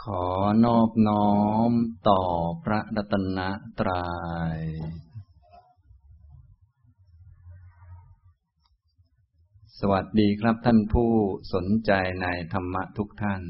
ขอนอบน้อมต่อพระรัตนตรัยสวัสดีครับท่านผู้สนใจในธรรมะทุกท่าน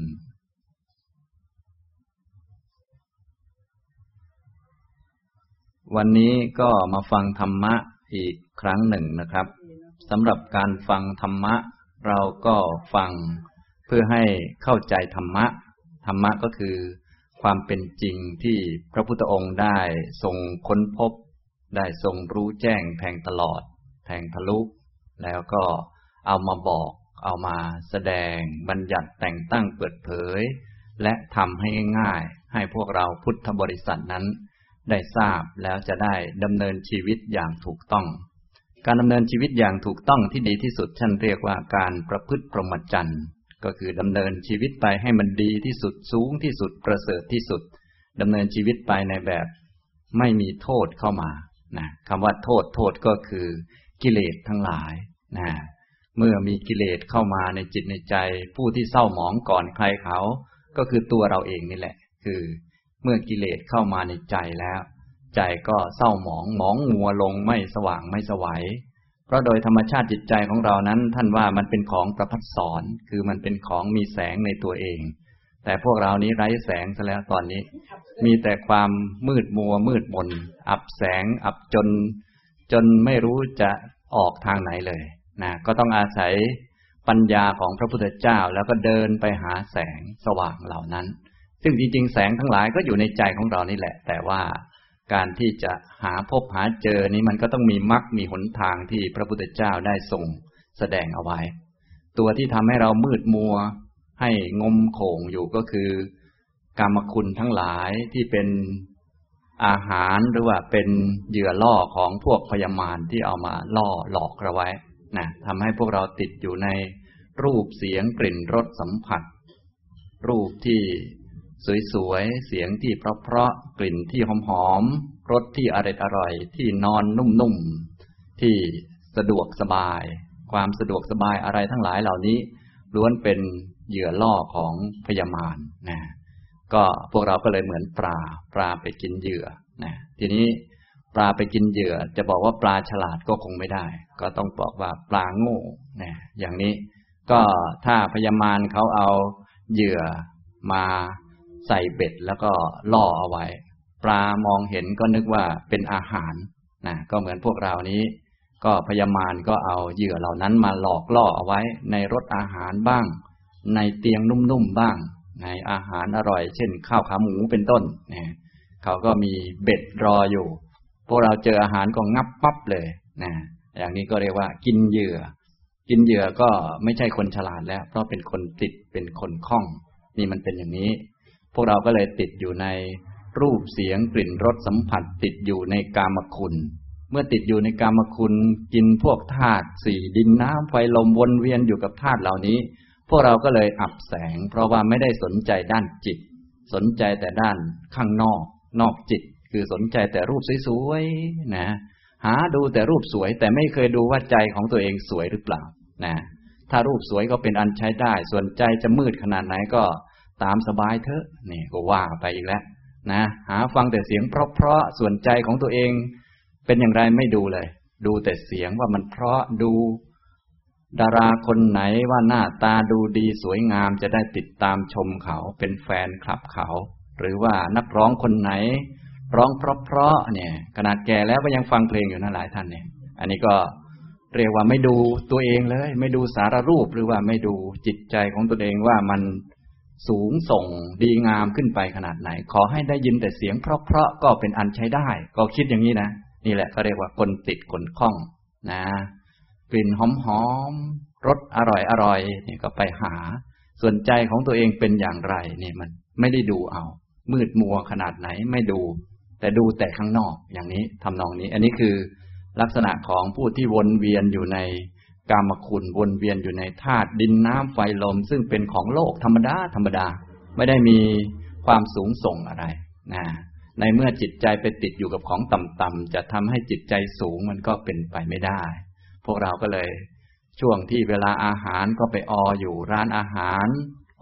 วันนี้ก็มาฟังธรรมะอีกครั้งหนึ่งนะครับสำหรับการฟังธรรมะเราก็ฟังเพื่อให้เข้าใจธรรมะก็คือความเป็นจริงที่พระพุทธองค์ได้ทรงค้นพบได้ทรงรู้แจ้งแทงตลอดแทงทะลุแล้วก็เอามาบอกเอามาแสดงบัญญัติแต่งตั้งเปิดเผยและทำให้ง่ายๆให้พวกเราพุทธบริษัทนั้นได้ทราบแล้วจะได้ดำเนินชีวิตอย่างถูกต้องการดำเนินชีวิตอย่างถูกต้องที่ดีที่สุดท่านเรียกว่าการประพฤติพรหมจรรย์ก็คือดำเนินชีวิตไปให้มันดีที่สุดสูงที่สุดประเสริฐที่สุดดำเนินชีวิตไปในแบบไม่มีโทษเข้ามานะคำว่าโทษก็คือกิเลสทั้งหลายนะเมื่อมีกิเลสเข้ามาในจิตในใจผู้ที่เศร้าหมองก่อนใครเขาก็คือตัวเราเองนี่แหละคือเมื่อกิเลสเข้ามาในใจแล้วใจก็เศร้าหมองมัวลงไม่สว่างไม่ไสวเพราะโดยธรรมชาติจิตใจของเรานั้นท่านว่ามันเป็นของประภัสสรคือมันเป็นของมีแสงในตัวเองแต่พวกเรานี้ไร้แสงซะแล้วตอนนี้มีแต่ความมืดมัวมืดมนอับแสงอับจนไม่รู้จะออกทางไหนเลยนะก็ต้องอาศัยปัญญาของพระพุทธเจ้าแล้วก็เดินไปหาแสงสว่างเหล่านั้นซึ่งจริงๆแสงทั้งหลายก็อยู่ในใจของเรานี่แหละแต่ว่าการที่จะหาพบหาเจอนี้มันก็ต้องมีมรรคมีหนทางที่พระพุทธเจ้าได้ทรงแสดงเอาไว้ตัวที่ทำให้เรามืดมัวให้งมโขงอยู่ก็คือกามคุณทั้งหลายที่เป็นอาหารหรือว่าเป็นเหยื่อล่อของพวกพยามารที่เอามาล่อหลอกเราไว้นะทำให้พวกเราติดอยู่ในรูปเสียงกลิ่นรสสัมผัสรูปที่สวยๆเสียงที่เพราะๆกลิ่นที่หอมๆรสที่อร่อยๆที่นอนนุ่มๆที่สะดวกสบายความสะดวกสบายอะไรทั้งหลายเหล่านี้ล้วนเป็นเหยื่อล่อของพยามารนะก็พวกเราก็เลยเหมือนปลาไปกินเหยื่อนะทีนี้ปลาไปกินเหยื่อจะบอกว่าปลาฉลาดก็คงไม่ได้ก็ต้องบอกว่าปลาโง่นะอย่างนี้ก็ถ้าพยามารเขาเอาเหยื่อมาใส่เบ็ดแล้วก็ล่อเอาไว้ปลามองเห็นก็นึกว่าเป็นอาหารนะก็เหมือนพวกเรานี้ก็พยามารก็เอาเหยื่อเหล่านั้นมาหลอกล่อเอาไว้ในรสอาหารบ้างในเตียงนุ่มๆบ้างในอาหารอร่อยเช่นข้าวขาหมูเป็นต้นนะเขาก็มีเบ็ดรออยู่พวกเราเจออาหารก็งับปั๊บเลยนะอย่างนี้ก็เรียกว่ากินเหยื่อก็ไม่ใช่คนฉลาดแล้วเพราะเป็นคนติดเป็นคนคล่องนี่มันเป็นอย่างนี้พวกเราก็เลยติดอยู่ในรูปเสียงกลิ่นรสสัมผัสติดอยู่ในกามคุณเมื่อติดอยู่ในกามคุณกินพวกธาตุสี่ดินน้ำไฟลมวนเวียนอยู่กับธาตุเหล่านี้พวกเราก็เลยอับแสงเพราะว่าไม่ได้สนใจด้านจิตสนใจแต่ด้านข้างนอกจิตคือสนใจแต่รูปสวยๆนะหาดูแต่รูปสวยแต่ไม่เคยดูว่าใจของตัวเองสวยหรือเปล่านะถ้ารูปสวยก็เป็นอันใช้ได้ส่วนใจจะมืดขนาดไหนก็ตามสบายเถอะนี่ก็ว่าไปอีกแล้วนะหาฟังแต่เสียงเพราะๆส่วนใจของตัวเองเป็นอย่างไรไม่ดูเลยดูแต่เสียงว่ามันเพราะดูดาราคนไหนว่าหน้าตาดูดีสวยงามจะได้ติดตามชมเขาเป็นแฟนคลับเขาหรือว่านักร้องคนไหนร้องเพราะๆเนี่ยขนาดแก่แล้วก็ยังฟังเพลงอยู่นะหลายท่านเนี่ยอันนี้ก็เรียกว่าไม่ดูตัวเองเลยไม่ดูสารรูปหรือว่าไม่ดูจิตใจของตัวเองว่ามันสูงส่งดีงามขึ้นไปขนาดไหนขอให้ได้ยินแต่เสียงเพราะๆก็เป็นอันใช้ได้ก็คิดอย่างนี้นะนี่แหละเขาเรียกว่าคนติดคนคล้องนะกลิ่นหอมๆรสอร่อยๆนี่ก็ไปหาส่วนใจของตัวเองเป็นอย่างไรนี่มันไม่ได้ดูเอามืดมัวขนาดไหนไม่ดูแต่ดูแต่ข้างนอกอย่างนี้ทำนองนี้อันนี้คือลักษณะของผู้ที่วนเวียนอยู่ในกามคุณวนเวียนอยู่ในธาตุดินน้ำไฟลมซึ่งเป็นของโลกธรรมดาไม่ได้มีความสูงส่งอะไรนะในเมื่อจิตใจไปติดอยู่กับของต่ำๆจะทำให้จิตใจสูงมันก็เป็นไปไม่ได้พวกเราก็เลยช่วงที่เวลาอาหารก็ไปอยู่ร้านอาหาร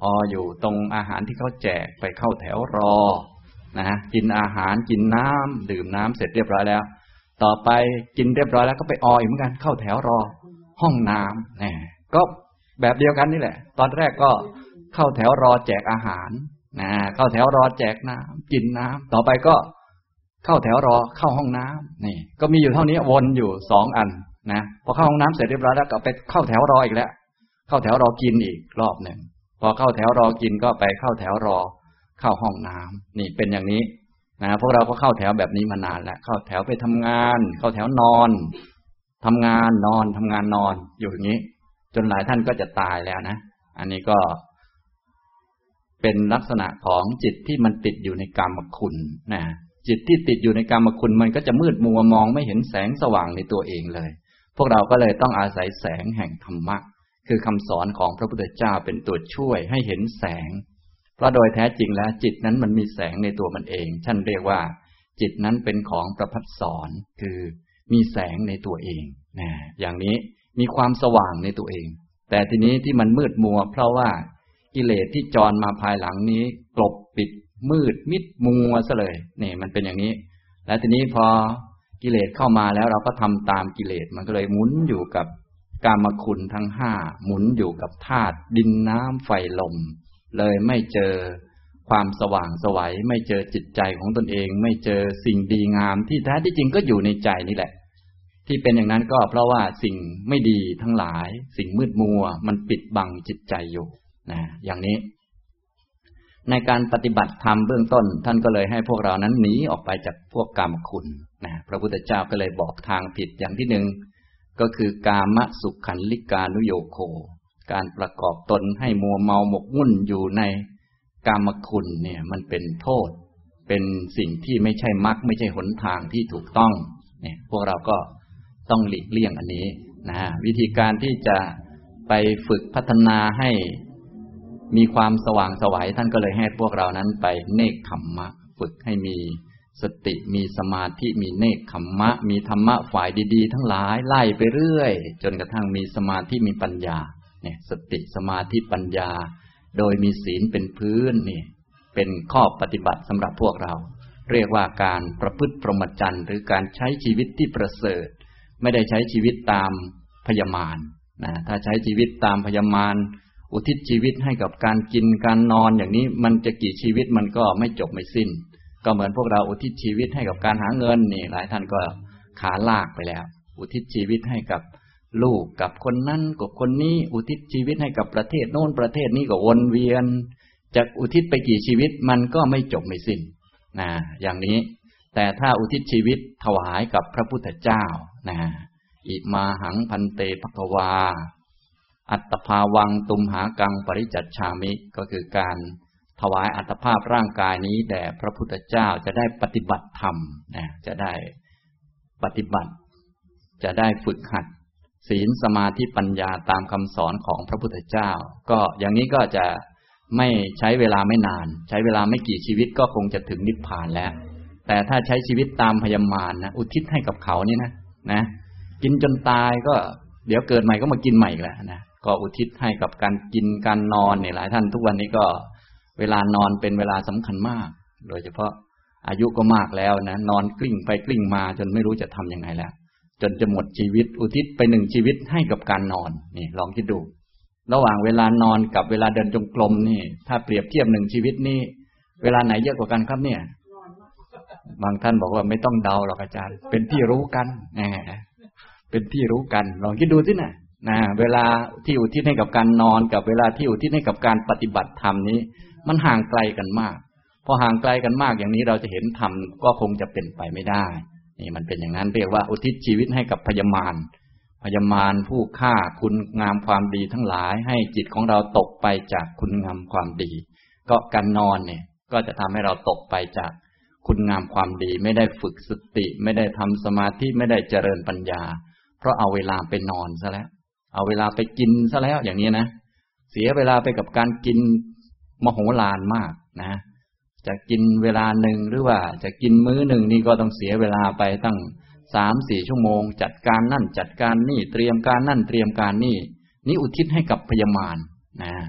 อยู่ตรงอาหารที่เขาแจกไปเข้าแถวรอนะกินอาหารกินน้ำดื่มน้ำเสร็จเรียบร้อยแล้วต่อไปกินเรียบร้อยแล้วก็ไปอีกเหมือนกันเข้าแถวรอห้องน้ำเนี่ยก็แบบเดียวกันนี่แหละตอนแรกก็เข้าแถวรอแจกอาหารเข้าแถวรอแจกน้ำกินน้ำต่อไปก็เข้าแถวรอเข้าห้องน้ำนี่ก็มีอยู่เท่านี้วนอยู่2 อันนะพอเข้าห้องน้ำเสร็จเรียบร้อยแล้วก็ไปเข้าแถวรออีกแล้วเข้าแถวรอกินอีกรอบหนึ่งพอเข้าแถวรอกินก็ไปเข้าแถวรอเข้าห้องน้ำนี่เป็นอย่างนี้นะพวกเราก็เข้าแถวแบบนี้มานานแล้วเข้าแถวไปทำงานเข้าแถวนอนทำงานนอนทำงานนอนอยู่อย่างนี้จนหลายท่านก็จะตายแล้วนะอันนี้ก็เป็นลักษณะของจิตที่มันติดอยู่ในกามคุณนะจิตที่ติดอยู่ในกามคุณมันก็จะมืดมัวมองไม่เห็นแสงสว่างในตัวเองเลยพวกเราก็เลยต้องอาศัยแสงแห่งธรรมะคือคำสอนของพระพุทธเจ้าเป็นตัวช่วยให้เห็นแสงเพราะโดยแท้จริงแล้วจิตนั้นมันมีแสงในตัวมันเองท่านเรียกว่าจิตนั้นเป็นของประภัสสรคือมีแสงในตัวเองนะอย่างนี้มีความสว่างในตัวเองแต่ทีนี้ที่มันมืดมัวเพราะว่ากิเลสที่จรมาภายหลังนี้กลบปิดมืดมิดมัวซะเลยนี่มันเป็นอย่างนี้และทีนี้พอกิเลสเข้ามาแล้วเราก็ทำตามกิเลสมันก็เลยหมุนอยู่กับกามคุณทั้ง5หมุนอยู่กับธาตุดินน้ำไฟลมเลยไม่เจอความสว่างไสวไม่เจอจิตใจของตนเองไม่เจอสิ่งดีงามที่แท้ที่จริงก็อยู่ในใจนี่แหละที่เป็นอย่างนั้นก็เพราะว่าสิ่งไม่ดีทั้งหลายสิ่งมืดมัวมันปิดบังจิตใจอยู่นะอย่างนี้ในการปฏิบัติธรรมเบื้องต้นท่านก็เลยให้พวกเรานั้นหนีออกไปจากพวกกามคุณนะพระพุทธเจ้าก็เลยบอกทางผิดอย่างที่หนึ่งก็คือกามสุขันลิกานุโยโคการประกอบตนให้มัวเมาหมกมุ่นอยู่ในกามคุณเนี่ยมันเป็นโทษเป็นสิ่งที่ไม่ใช่มรรคไม่ใช่หนทางที่ถูกต้องเนี่ยพวกเราก็ต้องหลีกเลี่ยงอันนี้นะวิธีการที่จะไปฝึกพัฒนาให้มีความสว่างไสวท่านก็เลยให้พวกเรานั้นไปเนกขัมมะฝึกให้มีสติมีสมาธิมีเนกขัมมะมีธรรมะฝ่ายดีๆทั้งหลายไล่ไปเรื่อยจนกระทั่งมีสมาธิมีปัญญาเนี่ยสติสมาธิปัญญาโดยมีศีลเป็นพื้นนี่เป็นข้อปฏิบัติสำหรับพวกเราเรียกว่าการประพฤติพรหมจรรย์หรือการใช้ชีวิตที่ประเสริฐไม่ได้ใช้ชีวิตตามพยามารนะถ้าใช้ชีวิตตามพยามารอุทิศชีวิตให้กับการกินการนอนอย่างนี้มันจะกี่ชีวิตมันก็ไม่จบไม่สิ้นก็เหมือนพวกเราอุทิศชีวิตให้กับการหาเงินนี่หลายท่านก็ขาลากไปแล้วอุทิศชีวิตให้กับลูกกับคนนั้นกับคนนี้อุทิศชีวิตให้กับประเทศโน้นประเทศนี้ก็วนเวียนจะอุทิศไปกี่ชีวิตมันก็ไม่จบไม่สิ้นนะอย่างนี้แต่ถ้าอุทิศชีวิตถวายกับพระพุทธเจ้านะอิมาหังพันเตภควาอัตภาวังตุมหากังปริจัชฉามิก็คือการถวายอัตภาพร่างกายนี้แด่พระพุทธเจ้าจะได้ปฏิบัติธรรมนะจะได้ปฏิบัติจะได้ฝึกหัดศีลสมาธิปัญญาตามคำสอนของพระพุทธเจ้าก็อย่างนี้ก็จะไม่ใช้เวลาไม่นานใช้เวลาไม่กี่ชีวิตก็คงจะถึงนิพพานแล้วแต่ถ้าใช้ชีวิตตามพยามารนะอุทิศให้กับเขานี่นะกินจนตายก็เดี๋ยวเกิดใหม่ก็มากินใหม่อีกแล้วนะก็อุทิศให้กับการกินการนอนเนี่ยหลายท่านทุกวันนี้ก็เวลานอนเป็นเวลาสำคัญมากโดยเฉพาะอายุก็มากแล้วนะนอนกลิ้งไปกลิ้งมาจนไม่รู้จะทำยังไงแล้วจนจะหมดชีวิตอุทิศไป1ชีวิตให้กับการนอนนี่ลองคิดดูระหว่างเวลานอนกับเวลาเดินจงกรมนี่ถ้าเปรียบเทียบ1ชีวิตนี่เวลาไหนเยอะกว่ากันครับเนี่ยบางท่านบอกว่าไม่ต้องเดาหรอกอาจารย์เป็นที่รู้กันเป็นที่รู้กันลองคิดดูสินะเวลาที่อุทิศให้กับการนอนกับเวลาที่อุทิศให้กับการปฏิบัติธรรมนี้มันห่างไกลกันมากพอห่างไกลกันมากอย่างนี้เราจะเห็นธรรมก็คงจะเป็นไปไม่ได้นี่มันเป็นอย่างนั้นเรียกว่าอุทิศชีวิตให้กับพยามารผู้ฆ่าคุณงามความดีทั้งหลายให้จิตของเราตกไปจากคุณงามความดีก็การนอนเนี่ยก็จะทำให้เราตกไปจากคุณงามความดีไม่ได้ฝึกสติไม่ได้ทำสมาธิไม่ได้เจริญปัญญาเพราะเอาเวลาไปนอนซะแล้วเอาเวลาไปกินซะแล้วอย่างนี้นะเสียเวลาไปกับการกินมโหฬารมากนะจะกินเวลาหนึ่งหรือว่าจะกินมื้อหนึ่งนี่ก็ต้องเสียเวลาไปตั้ง 3-4 ชั่วโมงจัดการนั่นจัดการนี่เตรียมการนั่นเตรียมการนี่อุทิศให้กับพยามารนะ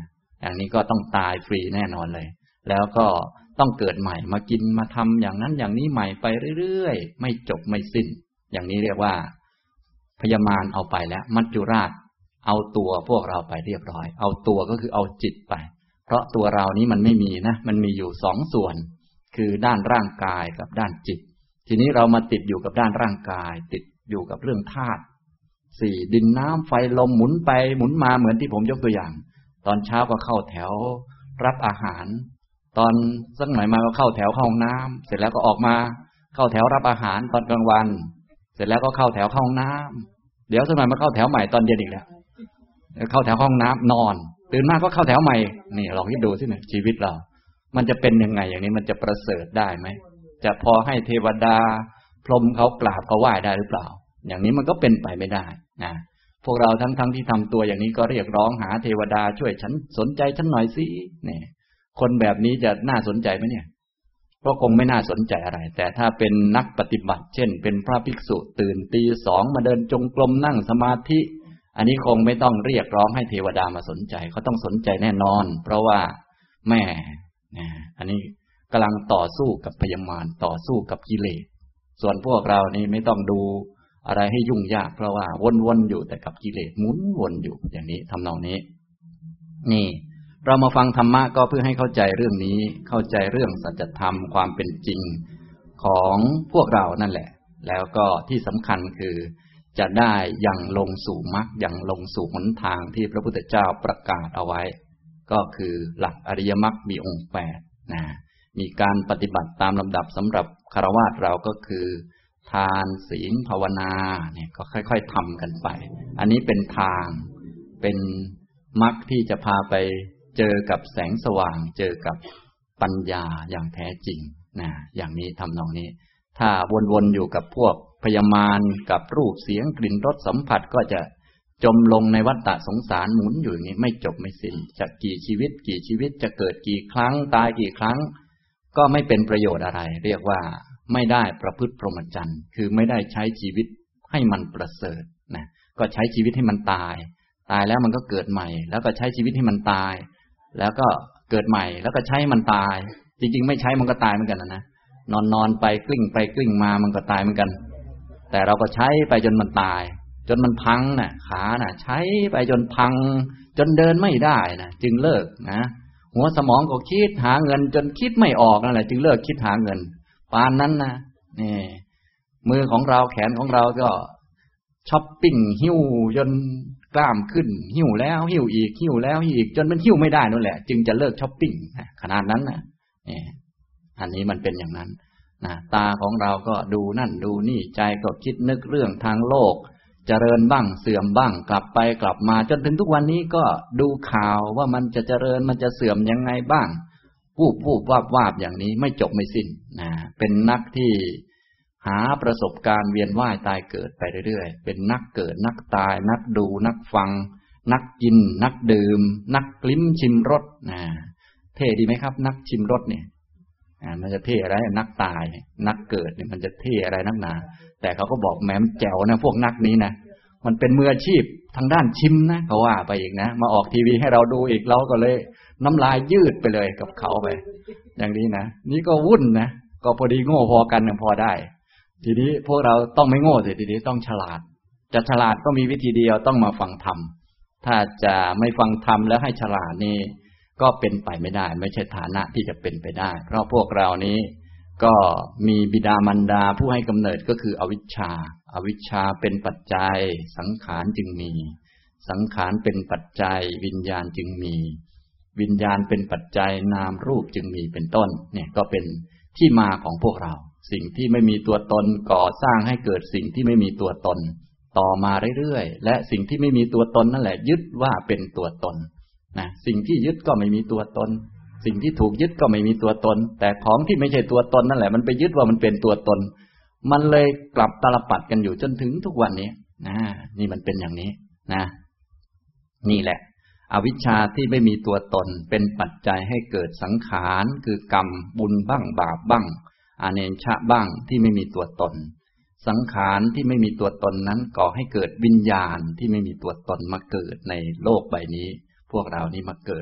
อย่างนี้ก็ต้องตายฟรีแน่นอนเลยแล้วก็ต้องเกิดใหม่มากินมาทำอย่างนั้นอย่างนี้ใหม่ไปเรื่อยๆไม่จบไม่สิ้นอย่างนี้เรียกว่าพยามารเอาไปแล้วมัจจุราชเอาตัวพวกเราไปเรียบร้อยเอาตัวก็คือเอาจิตไปเพราะตัวเรานี้มันไม่มีนะมันมีอยู่สองส่วนคือด้านร่างกายกับด้านจิตทีนี้เรามาติดอยู่กับด้านร่างกายติดอยู่กับเรื่องธาตุสี่ดินน้ำไฟลมหมุนไปหมุนมาเหมือนที่ผมยกตัวอย่างตอนเช้าก็เข้าแถวรับอาหารตอนสักหน่อยมาก็เข้าแถวเข้าห้องน้ำเสร็จแล้วก็ออกมาเข้าแถวรับอาหารตอนกลางวันเสร็จแล้วก็เข้าแถวเข้าห้องน้ำเดี๋ยวสักหน่อยมาเข้าแถวใหม่ตอนเย็นอีกแล้วเข้าแถวห้องน้ำนอนตื่นมาก็เข้าแถวใหม่นี่ลองคิดดูสิเนี่ยชีวิตเรามันจะเป็นยังไงอย่างนี้มันจะประเสริฐได้ไหมจะพอให้เทวดาพรหมเขากราบเขาไหว้ได้หรือเปล่าอย่างนี้มันก็เป็นไปไม่ได้นะพวกเราทั้งที่ทำตัวอย่างนี้ก็เรียกร้องหาเทวดาช่วยฉันสนใจฉันหน่อยสิเนี่ยคนแบบนี้จะน่าสนใจไหมเนี่ยก็คงไม่น่าสนใจอะไรแต่ถ้าเป็นนักปฏิบัติเช่นเป็นพระภิกษุตื่นตี 2มาเดินจงกรมนั่งสมาธิอันนี้คงไม่ต้องเรียกร้องให้เทวดามาสนใจเขาต้องสนใจแน่นอนเพราะว่าแม่อันนี้กำลังต่อสู้กับพยามารต่อสู้กับกิเลสส่วนพวกเรานี่ไม่ต้องดูอะไรให้ยุ่งยากเพราะว่าวนๆอยู่แต่กับกิเลสหมุนวนอยู่อย่างนี้ทำนองนี้นี่เรามาฟังธรรมะก็เพื่อให้เข้าใจเรื่องนี้เข้าใจเรื่องสัจธรรมความเป็นจริงของพวกเรานั่นแหละแล้วก็ที่สำคัญคือจะได้ยังลงสู่มรรคยังลงสู่หนทางที่พระพุทธเจ้าประกาศเอาไว้ก็คือหลักอริยมรรคมีองค์8นะมีการปฏิบัติตามลำดับสำหรับฆราวาสเราก็คือทานศีลภาวนาเนี่ยก็ค่อยๆทำกันไปอันนี้เป็นทางเป็นมรรคที่จะพาไปเจอกับแสงสว่างเจอกับปัญญาอย่างแท้จริงนะอย่างนี้ทำนองนี้ถ้าวนๆอยู่กับพวกพยามารกับรูปเสียงกลิ่นรสสัมผัสก็จะจมลงในวัฏฏะสงสารหมุนอยู่อย่างนี้ไม่จบไม่สิ้นจะกี่ชีวิตจะเกิดกี่ครั้งตายกี่ครั้งก็ไม่เป็นประโยชน์อะไรเรียกว่าไม่ได้ประพฤติพรหมจรรย์คือไม่ได้ใช้ชีวิตให้มันประเสริฐนะก็ใช้ชีวิตให้มันตายแล้วมันก็เกิดใหม่แล้วก็ใช้ชีวิตให้มันตายแล้วก็เกิดใหม่แล้วก็ใช้มันตายจริงๆไม่ใช้มันก็ตายเหมือนกันนะนอนไปกลิ้งไปกลิ้งมามันก็ตายเหมือนกันแต่เราก็ใช้ไปจนมันตายจนมันพังน่ะขาน่ะใช้ไปจนพังจนเดินไม่ได้นะจึงเลิกนะหัวสมองก็คิดหาเงินจนคิดไม่ออกนั่นแหละจึงเลิกคิดหาเงินปานนั้นนะนี่มือของเราแขนของเราก็ช้อปปิ้งหิ้วจนกล้ามขึ้นหิ้วแล้วหิ้วอีกหิ้วแล้วหิ้วอีกจนมันหิ้วไม่ได้นั่นแหละจึงจะเลิกช้อปปิ้งขนาดนั้นนะนี่อันนี้มันเป็นอย่างนั้นนะตาของเราก็ดูนั่นดูนี่ใจก็คิดนึกเรื่องทางโลกเจริญบ้างเสื่อมบ้างกลับไปกลับมาจนถึงทุกวันนี้ก็ดูข่าวว่ามันจะเจริญมันจะเสื่อมยังไงบ้างวูบวาบอย่างนี้ไม่จบไม่สิ้นนะเป็นนักที่หาประสบการณ์เวียนว่ายตายเกิดไปเรื่อยๆเป็นนักเกิดนักตายนักดูนักฟังนักกินนักดื่มนักลิ้มชิมรสนะเท่ดีไหมครับนักชิมรสเนี่ยมันจะเท่อะไรนักตายนักเกิดเนี่ยมันจะเท่อะไรนักหนาแต่เขาก็บอกแหมแจ๋วนะพวกนักนี้นะมันเป็นมืออาชีพทางด้านชิมนะเขาว่าไปอีกนะมาออกทีวีให้เราดูอีกเราก็เลยน้ำลายยืดไปเลยกับเขาไปอย่างนี้นะนี่ก็วุ่นนะก็พอดีโง่พอกันพอได้ทีนี้พวกเราต้องไม่โง่สิทีนี้ต้องฉลาดจะฉลาดก็มีวิธีเดียวต้องมาฟังธรรมถ้าจะไม่ฟังธรรมแล้วให้ฉลาดนี่ก็เป็นไปไม่ได้ไม่ใช่ฐานะที่จะเป็นไปได้เพราะพวกเรานี้ก็มีบิดามารดาผู้ให้กำเนิดก็คืออวิชชาเป็นปัจจัยสังขารจึงมีสังขารเป็นปัจจัยวิญญาณจึงมีวิญญาณเป็นปัจจัยนามรูปจึงมีเป็นต้นเนี่ยก็เป็นที่มาของพวกเราสิ่งที่ไม่มีตัวตนก่อสร้างให้เกิดสิ่งที่ไม่มีตัวตนต่อมาเรื่อยๆและสิ่งที่ไม่มีตัวตนนั่นแหละยึดว่าเป็นตัวตนนะสิ่งที่ยึดก็ไม่มีตัวตนสิ่งที่ถูกยึดก็ไม่มีตัวตนแต่ของที่ไม่ใช่ตัวตนนั่นแหละมันไปยึดว่ามันเป็นตัวตนมันเลยกลับตาลปัดกันอยู่จนถึงทุกวันนี้นะนี่มันเป็นอย่างนี้นะนี่แหละอวิชชาที่ไม่มีตัวตนเป็นปัจจัยให้เกิดสังขารคือกรรมบุญบ้างบาปบ้างอาเนชะบ้างที่ไม่มีตัวตนสังขารที่ไม่มีตัวตนนั้นก่อให้เกิดวิญญาณที่ไม่มีตัวตนมาเกิดในโลกใบนี้พวกเรานี้มาเกิด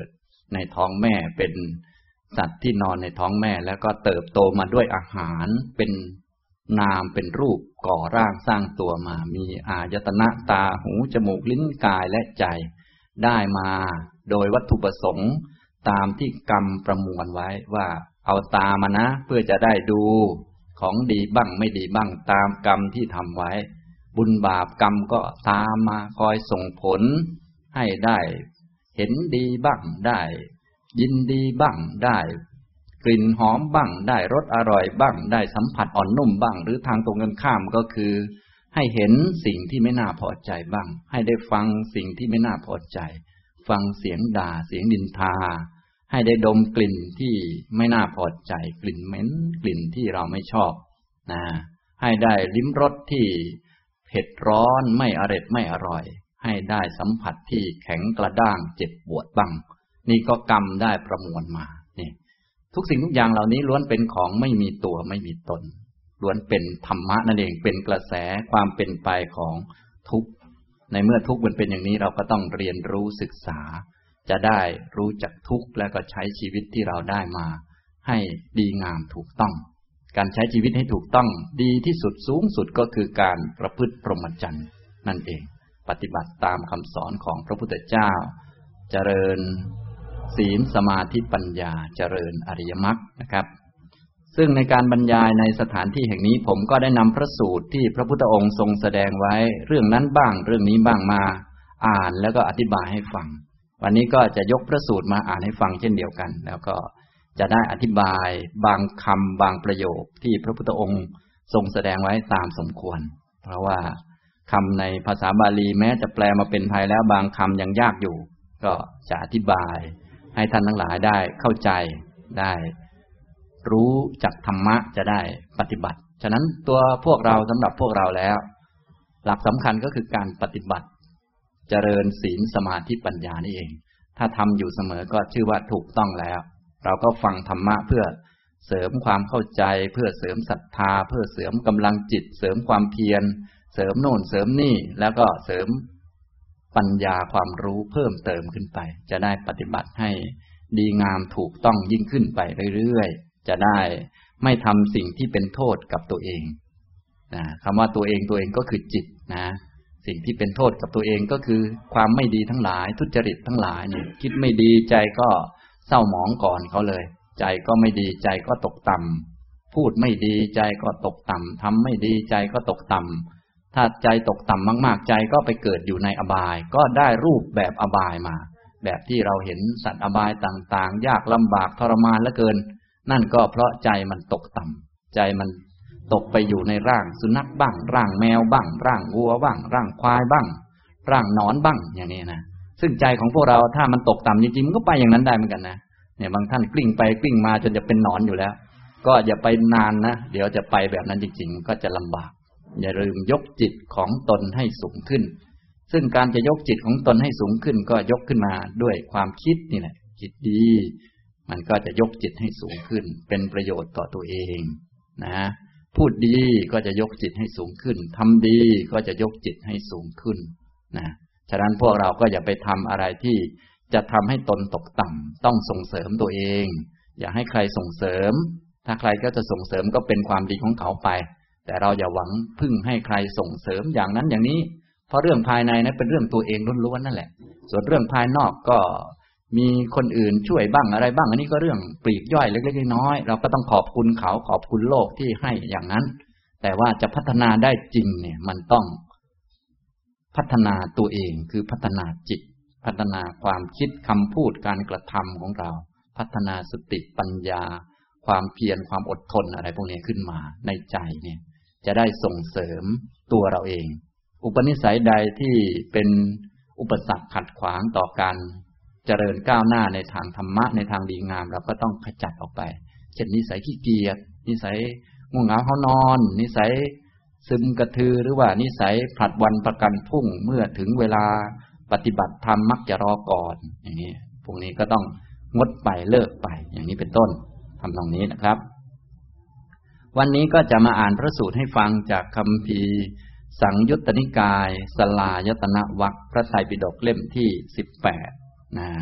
ในท้องแม่เป็นสัตว์ที่นอนในท้องแม่แล้วก็เติบโตมาด้วยอาหารเป็นนามเป็นรูปก่อร่างสร้างตัวมามีอายตนะตาหูจมูกลิ้นกายและใจได้มาโดยวัตถุประสงค์ตามที่กรรมประมวลไว้ว่าเอาตามานะเพื่อจะได้ดูของดีบ้างไม่ดีบ้างตามกรรมที่ทำไว้บุญบาปกรรมก็ตามมาคอยส่งผลให้ได้เห็นดีบ้างได้ยินดีบ้างได้กลิ่นหอมบ้างได้รสอร่อยบ้างได้สัมผัสอ่อนนุ่มบ้างหรือทางตรงกันข้ามก็คือให้เห็นสิ่งที่ไม่น่าพอใจบ้างให้ได้ฟังสิ่งที่ไม่น่าพอใจฟังเสียงด่าเสียงนินทาให้ได้ดมกลิ่นที่ไม่น่าพอใจกลิ่นเหม็นกลิ่นที่เราไม่ชอบให้ได้ลิ้มรสที่เผ็ดร้อนไม่อร็ดไม่อร่อยให้ได้สัมผัสที่แข็งกระด้างเจ็บปวดบ้างนี่ก็กรรมได้ประมวลมานี่ทุกสิ่งทุกอย่างเหล่านี้ล้วนเป็นของไม่มีตัวไม่มีตนล้วนเป็นธรรมะนั่นเองเป็นกระแสความเป็นไปของทุกข์ในเมื่อทุกข์มันเป็นอย่างนี้เราก็ต้องเรียนรู้ศึกษาจะได้รู้จักทุกข์และก็ใช้ชีวิตที่เราได้มาให้ดีงามถูกต้องการใช้ชีวิตให้ถูกต้องดีที่สุดสูงสุดก็คือการประพฤติพรหมจรรย์นั่นเองปฏิบัติตามคำสอนของพระพุทธเจ้าเจริญศีลสมาธิปัญญาเจริญอริยมรรคนะครับซึ่งในการบรรยายในสถานที่แห่งนี้ผมก็ได้นำพระสูตรที่พระพุทธองค์ทรงแสดงไว้เรื่องนั้นบ้างเรื่องนี้บ้างมาอ่านแล้วก็อธิบายให้ฟังวันนี้ก็จะยกพระสูตรมาอ่านให้ฟังเช่นเดียวกันแล้วก็จะได้อธิบายบางคำบางประโยคที่พระพุทธองค์ทรงแสดงไว้ตามสมควรเพราะว่าคำในภาษาบาลีแม้จะแปลมาเป็นไทยแล้วบางคำยังยากอยู่ก็จะอธิบายให้ท่านทั้งหลายได้เข้าใจได้รู้จักธรรมะจะได้ปฏิบัติฉะนั้นตัวพวกเราสำหรับพวกเราแล้วหลักสำคัญก็คือการปฏิบัติเจริญศีลสมาธิปัญญานี่เองถ้าทำอยู่เสมอก็ชื่อว่าถูกต้องแล้วเราก็ฟังธรรมะเพื่อเสริมความเข้าใจเพื่อเสริมศรัทธาเพื่อเสริมกำลังจิตเสริมความเพียรเสริมโน่นเสริมนี่แล้วก็เสริมปัญญาความรู้เพิ่มเติมขึ้นไปจะได้ปฏิบัติให้ดีงามถูกต้องยิ่งขึ้นไปเรื่อยๆจะได้ไม่ทำสิ่งที่เป็นโทษกับตัวเองคำว่าตัวเองก็คือจิตนะสิ่งที่เป็นโทษกับตัวเองก็คือความไม่ดีทั้งหลายทุจริตทั้งหลายเนี่ยคิดไม่ดีใจก็เศร้าหมองก่อนเขาเลยใจก็ไม่ดีใจก็ตกต่ำพูดไม่ดีใจก็ตกต่ำทำไม่ดีใจก็ตกต่ำถ้าใจตกต่ำมากๆใจก็ไปเกิดอยู่ในอบายก็ได้รูปแบบอบายมาแบบที่เราเห็นสัตว์อบายต่างๆยากลำบากทรมานเหลือเกินนั่นก็เพราะใจมันตกต่ำใจมันตกไปอยู่ในร่างสุนัขบ้างร่างแมวบ้างร่างวัวบ้างร่างควายบ้างร่างหนอนบ้างอย่างนี้นะซึ่งใจของพวกเราถ้ามันตกต่ำจริงๆมันก็ไปอย่างนั้นได้เหมือนกันนะเนี่ยบางท่านกลิ้งไปกลิ้งมาจนจะเป็นหนอนอยู่แล้วก็อย่าไปนานนะเดี๋ยวจะไปแบบนั้นจริงๆก็จะลำบากอย่าลืมยกจิตของตนให้สูงขึ้นซึ่งการจะยกจิตของตนให้สูงขึ้นก็ยกขึ้นมาด้วยความคิดนี่แหละคิดดีมันก็จะยกจิตให้สูงขึ้นเป็นประโยชน์ต่อตัวเองนะพูดดีก็จะยกจิตให้สูงขึ้นทำดีก็จะยกจิตให้สูงขึ้นนะฉะนั้นพวกเราก็อย่าไปทำอะไรที่จะทำให้ตนตกต่ำต้องส่งเสริมตัวเองอย่าให้ใครส่งเสริมถ้าใครก็จะส่งเสริมก็เป็นความดีของเขาไปแต่เราอย่าหวังพึ่งให้ใครส่งเสริมอย่างนั้นอย่างนี้เพราะเรื่องภายในนั้นเป็นเรื่องตัวเองล้วนๆนั่นแหละส่วนเรื่องภายนอกก็มีคนอื่นช่วยบ้างอะไรบ้างอันนี้ก็เรื่องปลีกย่อยเล็กๆน้อยๆเราก็ต้องขอบคุณเขาขอบคุณโลกที่ให้อย่างนั้นแต่ว่าจะพัฒนาได้จริงเนี่ยมันต้องพัฒนาตัวเองคือพัฒนาจิตพัฒนาความคิดคำพูดการกระทำของเราพัฒนาสติปัญญาความเพียรความอดทนอะไรพวกนี้ขึ้นมาในใจเนี่ยจะได้ส่งเสริมตัวเราเองอุปนิสัยใดที่เป็นอุปสรรคขัดขวางต่อการเจริญก้าวหน้าในทางธรรมะในทางดีงามเราก็ต้องขจัดออกไปเช่นนิสัยขี้เกียจนิสัยง่วงเหงาเฮานอนนิสัยซึมกระทือหรือว่านิสัยผลัดวันประกันพรุ่งเมื่อถึงเวลาปฏิบัติธรรมมักจะรอก่อนอย่างนี้พวกนี้ก็ต้องงดไปเลิกไปอย่างนี้เป็นต้นทำตรงนี้นะครับวันนี้ก็จะมาอ่านพระสูตรให้ฟังจากคัมภีร์สังยุตตนิกายสลายตนะวรรคพระไตรปิฎกเล่มที่18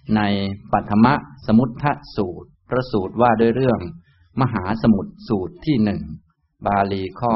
ในปัฐมสมุททสูตรพระสูตรว่าด้วยเรื่องมหาสมุทรสูตรที่1บาลีข้อ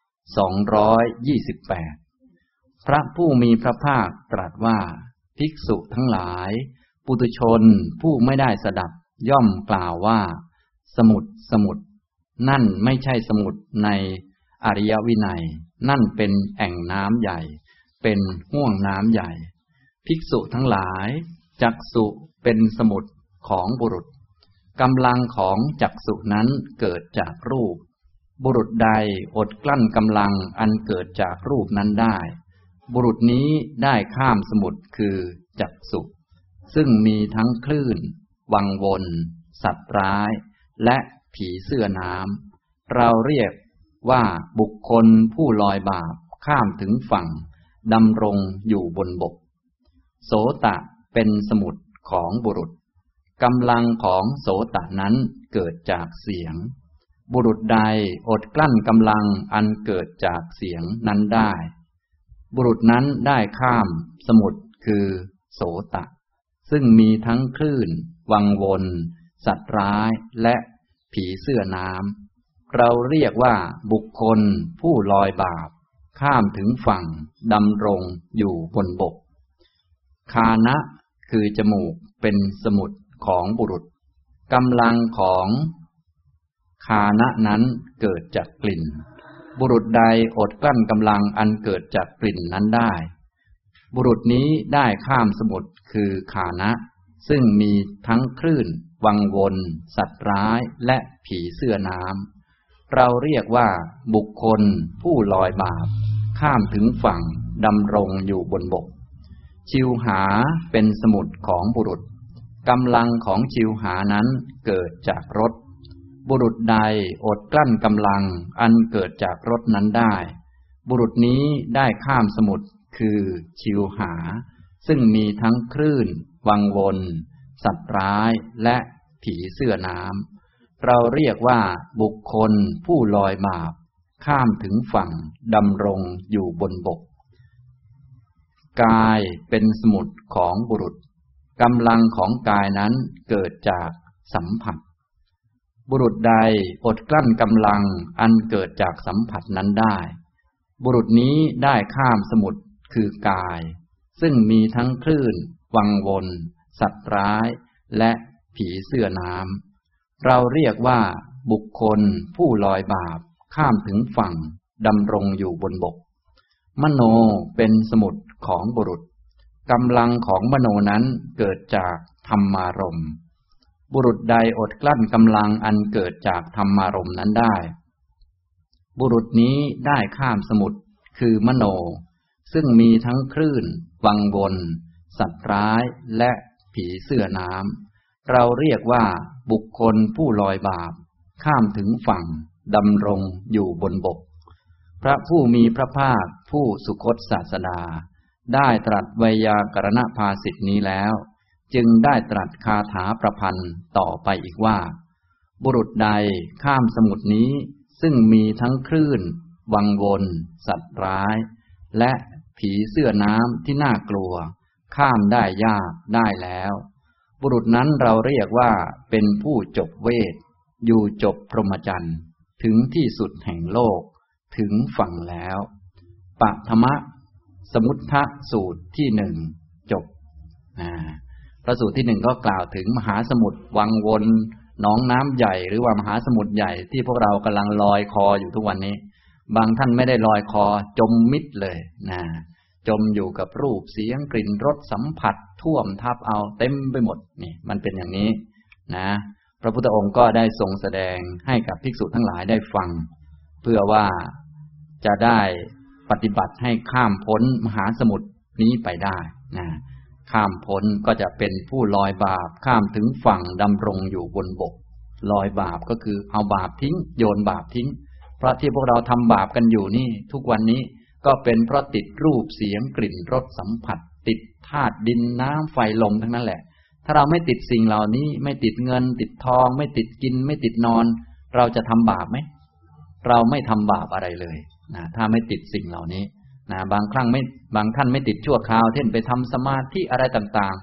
228พระผู้มีพระภาคตรัสว่าภิกษุทั้งหลายปุถุชนผู้ไม่ได้สดับย่อมกล่าวว่าสมุทรสมุทรนั่นไม่ใช่สมุทรในอริยวินัยนั่นเป็นแอ่งน้ำใหญ่เป็นห้วงน้ำใหญ่ภิกษุทั้งหลายจักษุเป็นสมุทรของบุรุษกำลังของจักษุนั้นเกิดจากรูปบุรุษใดอดกลั้นกำลังอันเกิดจากรูปนั้นได้บุรุษนี้ได้ข้ามสมุทรคือจักษุซึ่งมีทั้งคลื่นวังวนสัตว์ร้ายและผีเสื้อน้ำเราเรียกว่าบุคคลผู้ลอยบาปข้ามถึงฝั่งดำรงอยู่บนบกโสตะเป็นสมุทรของบุรุษกำลังของโสตะนั้นเกิดจากเสียงบุรุษใดอดกลั้นกำลังอันเกิดจากเสียงนั้นได้บุรุษนั้นได้ข้ามสมุทรคือโสตะซึ่งมีทั้งคลื่นวังวนสัตว์ร้ายและผีเสื้อน้ำเราเรียกว่าบุคคลผู้ลอยบาปข้ามถึงฝั่งดำรงอยู่บนบกคานะคือจมูกเป็นสมุทรของบุรุษกำลังของคานะนั้นเกิดจากกลิ่นบุรุษใดอดกลั้นกำลังอันเกิดจากกลิ่นนั้นได้บุรุษนี้ได้ข้ามสมุทรคือคานะซึ่งมีทั้งคลื่นวังวนสัตว์ร้ายและผีเสื้อน้ำเราเรียกว่าบุคคลผู้ลอยบาปข้ามถึงฝั่งดำรงอยู่บนบกชิวหาเป็นสมุทรของบุรุษกำลังของชิวหานั้นเกิดจากรสบุรุษใดอดกลั้นกำลังอันเกิดจากรสนั้นได้บุรุษนี้ได้ข้ามสมุทรคือชิวหาซึ่งมีทั้งคลื่นวังวนสัตว์ร้ายและผีเสื้อน้ำเราเรียกว่าบุคคลผู้ลอยบาปข้ามถึงฝั่งดำรงอยู่บนบกกายเป็นสมุทรของบุรุษกำลังของกายนั้นเกิดจากสัมผัสบุรุษใดอดกลั้นกำลังอันเกิดจากสัมผัสนั้นได้บุรุษนี้ได้ข้ามสมุทรคือกายซึ่งมีทั้งคลื่นวังวนสัตว์ร้ายและผีเสื้อน้ำเราเรียกว่าบุคคลผู้ลอยบาปข้ามถึงฝั่งดำรงอยู่บนบกมโนเป็นสมุทรของบุรุษกำลังของมโนนั้นเกิดจากธรรมารมณ์บุรุษใดอดกลั้นกำลังอันเกิดจากธรรมารมณ์นั้นได้บุรุษนี้ได้ข้ามสมุทรคือมโนซึ่งมีทั้งคลื่นวังวนสัตว์ร้ายและผีเสื้อน้ำเราเรียกว่าบุคคลผู้ลอยบาปข้ามถึงฝั่งดำรงอยู่บนบกพระผู้มีพระภาคผู้สุคตศาสดาได้ตรัสไวยากรณภาสิทธินี้แล้วจึงได้ตรัสคาถาประพันธ์ต่อไปอีกว่าบุรุษใดข้ามสมุทรนี้ซึ่งมีทั้งคลื่นวังวนสัตว์ร้ายและผีเสื้อน้ำที่น่ากลัวข้ามได้ยากได้แล้วบุรุษนั้นเราเรียกว่าเป็นผู้จบเวทอยู่จบพรหมจรรย์ถึงที่สุดแห่งโลกถึงฝั่งแล้วปฐมสมุททสูตรที่1จบพระสูตรที่1ก็กล่าวถึงมหาสมุทรวังวนหนองน้ำใหญ่หรือว่ามหาสมุทรใหญ่ที่พวกเรากำลังลอยคออยู่ทุกวันนี้บางท่านไม่ได้ลอยคอจมมิดเลยจมอยู่กับรูปเสียงกลิ่นรสสัมผัสท่วมทับเอาเต็มไปหมดนี่มันเป็นอย่างนี้นะพระพุทธองค์ก็ได้ทรงแสดงให้กับภิกษุทั้งหลายได้ฟังเพื่อว่าจะได้ปฏิบัติให้ข้ามพ้นมหาสมุทรนี้ไปได้นะข้ามพ้นก็จะเป็นผู้ลอยบาปข้ามถึงฝั่งดำรงอยู่บนบกลอยบาปก็คือเอาบาปทิ้งโยนบาปทิ้งเพราะที่พวกเราทำบาปกันอยู่นี่ทุกวันนี้ก็เป็นเพราะติดรูปเสียงกลิ่นรสสัมผัสติดธาตุดินน้ำไฟลมทั้งนั้นแหละถ้าเราไม่ติดสิ่งเหล่านี้ไม่ติดเงินติดทองไม่ติดกินไม่ติดนอนเราจะทำบาปไหมเราไม่ทำบาปอะไรเลยนะถ้าไม่ติดสิ่งเหล่านี้นะบางท่านไม่ติดชั่วคราวเช่นไปทำสมาธิอะไรต่างๆ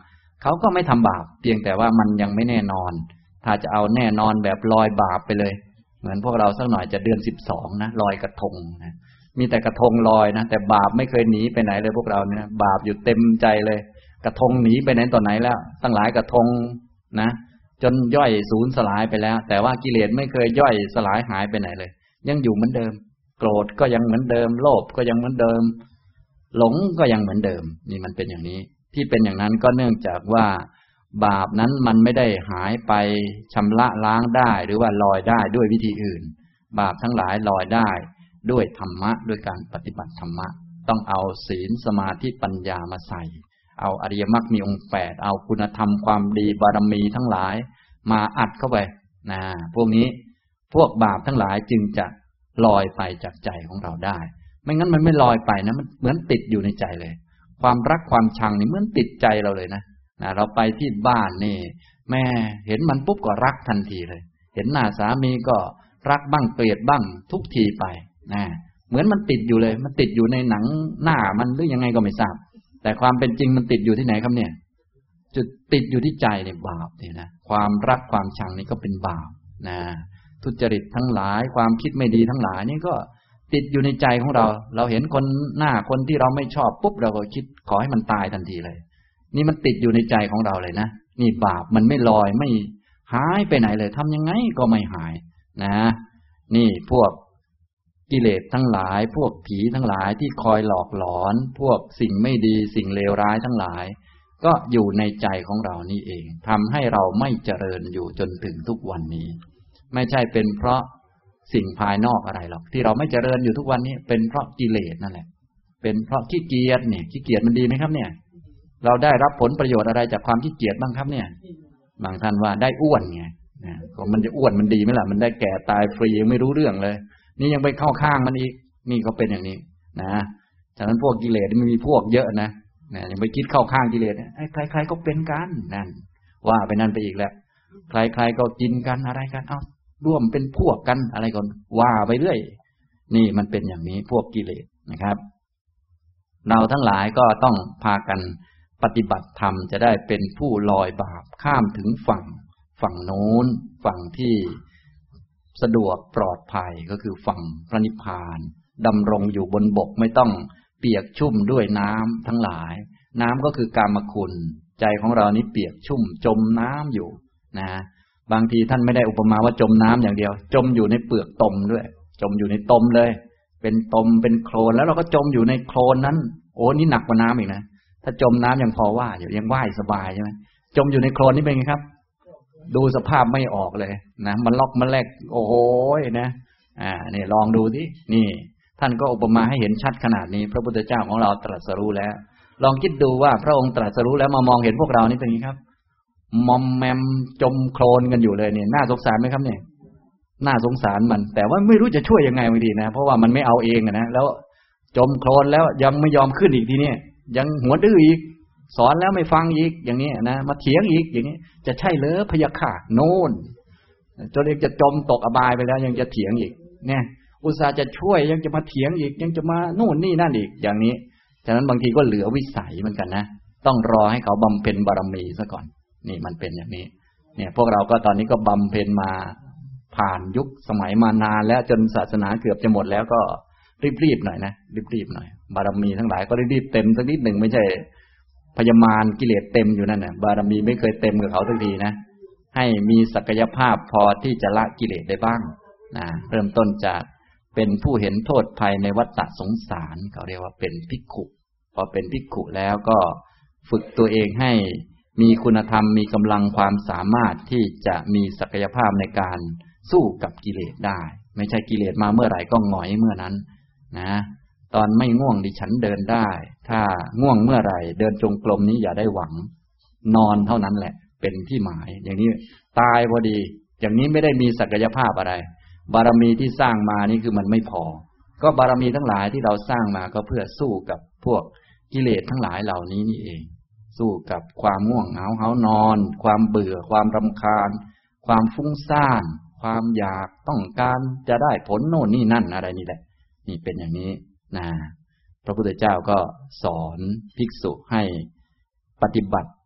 เขาก็ไม่ทำบาปเพียงแต่ว่ามันยังไม่แน่นอนถ้าจะเอาแน่นอนแบบลอยบาปไปเลยเหมือนพวกเราสักหน่อยจะเดือน12นะลอยกระทงนะมีแต่กระทงลอยนะแต่บาปไม่เคยหนีไปไหนเลยพวกเราเนี่ยบาปอยู่เต็มใจเลยกระทงหนีไปไหนต่อไหนแล้วตั้งหลายกระทงนะจนย่อยสูญสลายไปแล้วแต่ว่ากิเลสไม่เคยย่อยสลายหายไปไหนเลยยังอยู่เหมือนเดิมโกรธก็ยังเหมือนเดิมโลภก็ยังเหมือนเดิมหลงก็ยังเหมือนเดิมนี่มันเป็นอย่างนี้ที่เป็นอย่างนั้นก็เนื่องจากว่าบาปนั้นมันไม่ได้หายไปชำระล้างได้หรือว่าลอยได้ด้วยวิธีอื่นบาปทั้งหลายลอยได้ด้วยธรรมะด้วยการปฏิบัติธรรมะต้องเอาศีลสมาธิปัญญามาใส่เอาอริยมรรคมีองค์8เอาคุณธรรมความดีบารมีทั้งหลายมาอัดเข้าไปนะพวกนี้พวกบาปทั้งหลายจึงจะลอยไปจากใจของเราได้ไม่งั้นมันไม่ลอยไปนะมันเหมือนติดอยู่ในใจเลยความรักความชังนี่เหมือนติดใจเราเลยนะเราไปที่บ้านนี่แม่เห็นมันปุ๊บก็รักทันทีเลยเห็นหน้าสามีก็รักบ้างเกลียดบ้างทุกทีไปนะเหมือนมันติดอยู่เลยมันติดอยู่ในหนังหน้ามันหรือยังไงก็ไม่ทราบแต่ความเป็นจริงมันติดอยู่ที่ไหนครับเนี่ยจุดติดอยู่ที่ใจเนี่ยบาปเนี่ยนะความรักความชังนี่ก็เป็นบาปนะทุจริตทั้งหลายความคิดไม่ดีทั้งหลายนี่ก็ติดอยู่ในใจของเราเราเห็นคนหน้าคนที่เราไม่ชอบปุ๊บเราก็คิดขอให้มันตายทันทีเลยนี่มันติดอยู่ในใจของเราเลยนะนี่บาปมันไม่ลอยไม่หายไปไหนเลยทำยังไงก็ไม่หายนะนี่พวกกิเลสทั้งหลายพวกผีทั้งหลายที่คอยหลอกหลอนพวกสิ่งไม่ดีสิ่งเลวร้ายทั้งหลายก็อยู่ในใจของเรานี่เองทำให้เราไม่เจริญอยู่จนถึงทุกวันนี้ไม่ใช่เป็นเพราะสิ่งภายนอกอะไรหรอกที่เราไม่เจริญอยู่ทุกวันนี้เป็นเพราะกิเลสนั่นแหละเป็นเพราะขี้เกียจเนี่ยขี้เกียจมันดีไหมครับเนี่ยเราได้รับผลประโยชน์อะไรจากความขี้เกียจบ้างครับเนี่ยบางท่านว่าได้อ้วนไงก็มันจะอ้วนมันดีไหมล่ะมันได้แก่ตายฟรียังไม่รู้เรื่องเลยนี่ยังไปเข้าข้างมันอีกนี่ก็เป็นอย่างนี้นะฉะนั้นพวกกิเลสมันมีพวกเยอะนะยังไปคิดเข้าข้างกิเลสใครๆก็เป็นกันนั่นว่าไปนั่นไปอีกแล้วใครๆก็กินกันอะไรกันเอาร่วมเป็นพวกกันอะไรก่อนว่าไปเรื่อยนี่มันเป็นอย่างนี้พวกกิเลสนะครับเราทั้งหลายก็ต้องพากันปฏิบัติธรรมจะได้เป็นผู้ลอยบาปข้ามถึงฝั่งโน้นฝั่งที่สะดวกปลอดภัยก็คือฝั่งพระนิพพานดำรงอยู่บนบกไม่ต้องเปียกชุ่มด้วยน้ำทั้งหลายน้ำก็คือกามคุณใจของเรานี้เปียกชุ่มจมน้ำอยู่นะบางทีท่านไม่ได้อุปมาว่าจมน้ำอย่างเดียวจมอยู่ในเปลือกตมด้วยจมอยู่ในตมเลยเป็นตมเป็นโคลนแล้วเราก็จมอยู่ในโคลนนั้นโอ้นี่หนักกว่าน้ำอีกนะถ้าจมน้ำยังพอว่าอยู่ยังว่ายสบายใช่ไหมจมอยู่ในโคลนนี่เป็นไงครับดูสภาพไม่ออกเลยนะมันล็อกมันแลกโอ้โหนะนี่ลองดูดินี่ท่านก็อุปมาให้เห็นชัดขนาดนี้พระพุทธเจ้าของเราตรัสรู้แล้วลองคิดดูว่าพระองค์ตรัสรู้แล้วมามองเห็นพวกเรานี่เป็นไงครับมอมแมมจมโคลนกันอยู่เลยเนี่ยน่าสงสารไหมครับเนี่ยน่าสงสารมันแต่ว่าไม่รู้จะช่วยยังไงบางทีนะเพราะว่ามันไม่เอาเองนะแล้วจมโคลนแล้วยังไม่ยอมขึ้นอีกทีนี้ยังหัวดื้ออีกสอนแล้วไม่ฟังอีกอย่างนี้นะมาเถียงอีกอย่างนี้จะใช่เหรอพยาค่ะโน่นจนเองจะจมตกอบายไปแล้วยังจะเถียงอีกเนี่ยอุตส่าห์จะช่วยยังจะมาเถียงอีกยังจะมาโน่นนี่นั่นอีกอย่างนี้ฉะนั้นบางทีก็เหลือวิสัยเหมือนกันนะต้องรอให้เขาบำเพ็ญบารมีซะก่อนนี่มันเป็นอย่างนี้เนี่ยพวกเราก็ตอนนี้ก็บำเพ็ญมาผ่านยุคสมัยมานานแล้วจนศาสนาเกือบจะหมดแล้วก็รีบๆหน่อยนะรีบๆหน่อยบารมีทั้งหลายก็รีบๆเต็มสักนิดหนึ่งไม่ใช่พยามารกิเลสเต็มอยู่นั่นน่ะบารมีไม่เคยเต็มกับเขาสักทีนะให้มีศักยภาพพอที่จะละกิเลสได้บ้างนะเริ่มต้นจากเป็นผู้เห็นโทษภัยในวัฏฏะสงสารเขาเรียกว่าเป็นภิกขุพอเป็นภิกขุแล้วก็ฝึกตัวเองให้มีคุณธรรมมีกำลังความสามารถที่จะมีศักยภาพในการสู้กับกิเลสได้ไม่ใช่กิเลสมาเมื่อไหร่ก็หงอยเมื่อนั้นนะตอนไม่ง่วงดิฉันเดินได้ถ้าง่วงเมื่อไหร่เดินจงกรมนี้อย่าได้หวังนอนเท่านั้นแหละเป็นที่หมายอย่างนี้ตายพอดีอย่างนี้ไม่ได้มีศักยภาพอะไรบารมีที่สร้างมานี่คือมันไม่พอก็บารมีทั้งหลายที่เราสร้างมาก็เพื่อสู้กับพวกกิเลสทั้งหลายเหล่านี้นี่เองสู้กับความง่วงเหงาหานอนความเบื่อความรำคาญความฟุ้งซ่านความอยากต้องการจะได้ผลโน่นนี่นั่นอะไรนี่แหละนี่เป็นอย่างนี้นะพระพุทธเจ้าก็สอนภิกษุให้ปฏิบัติ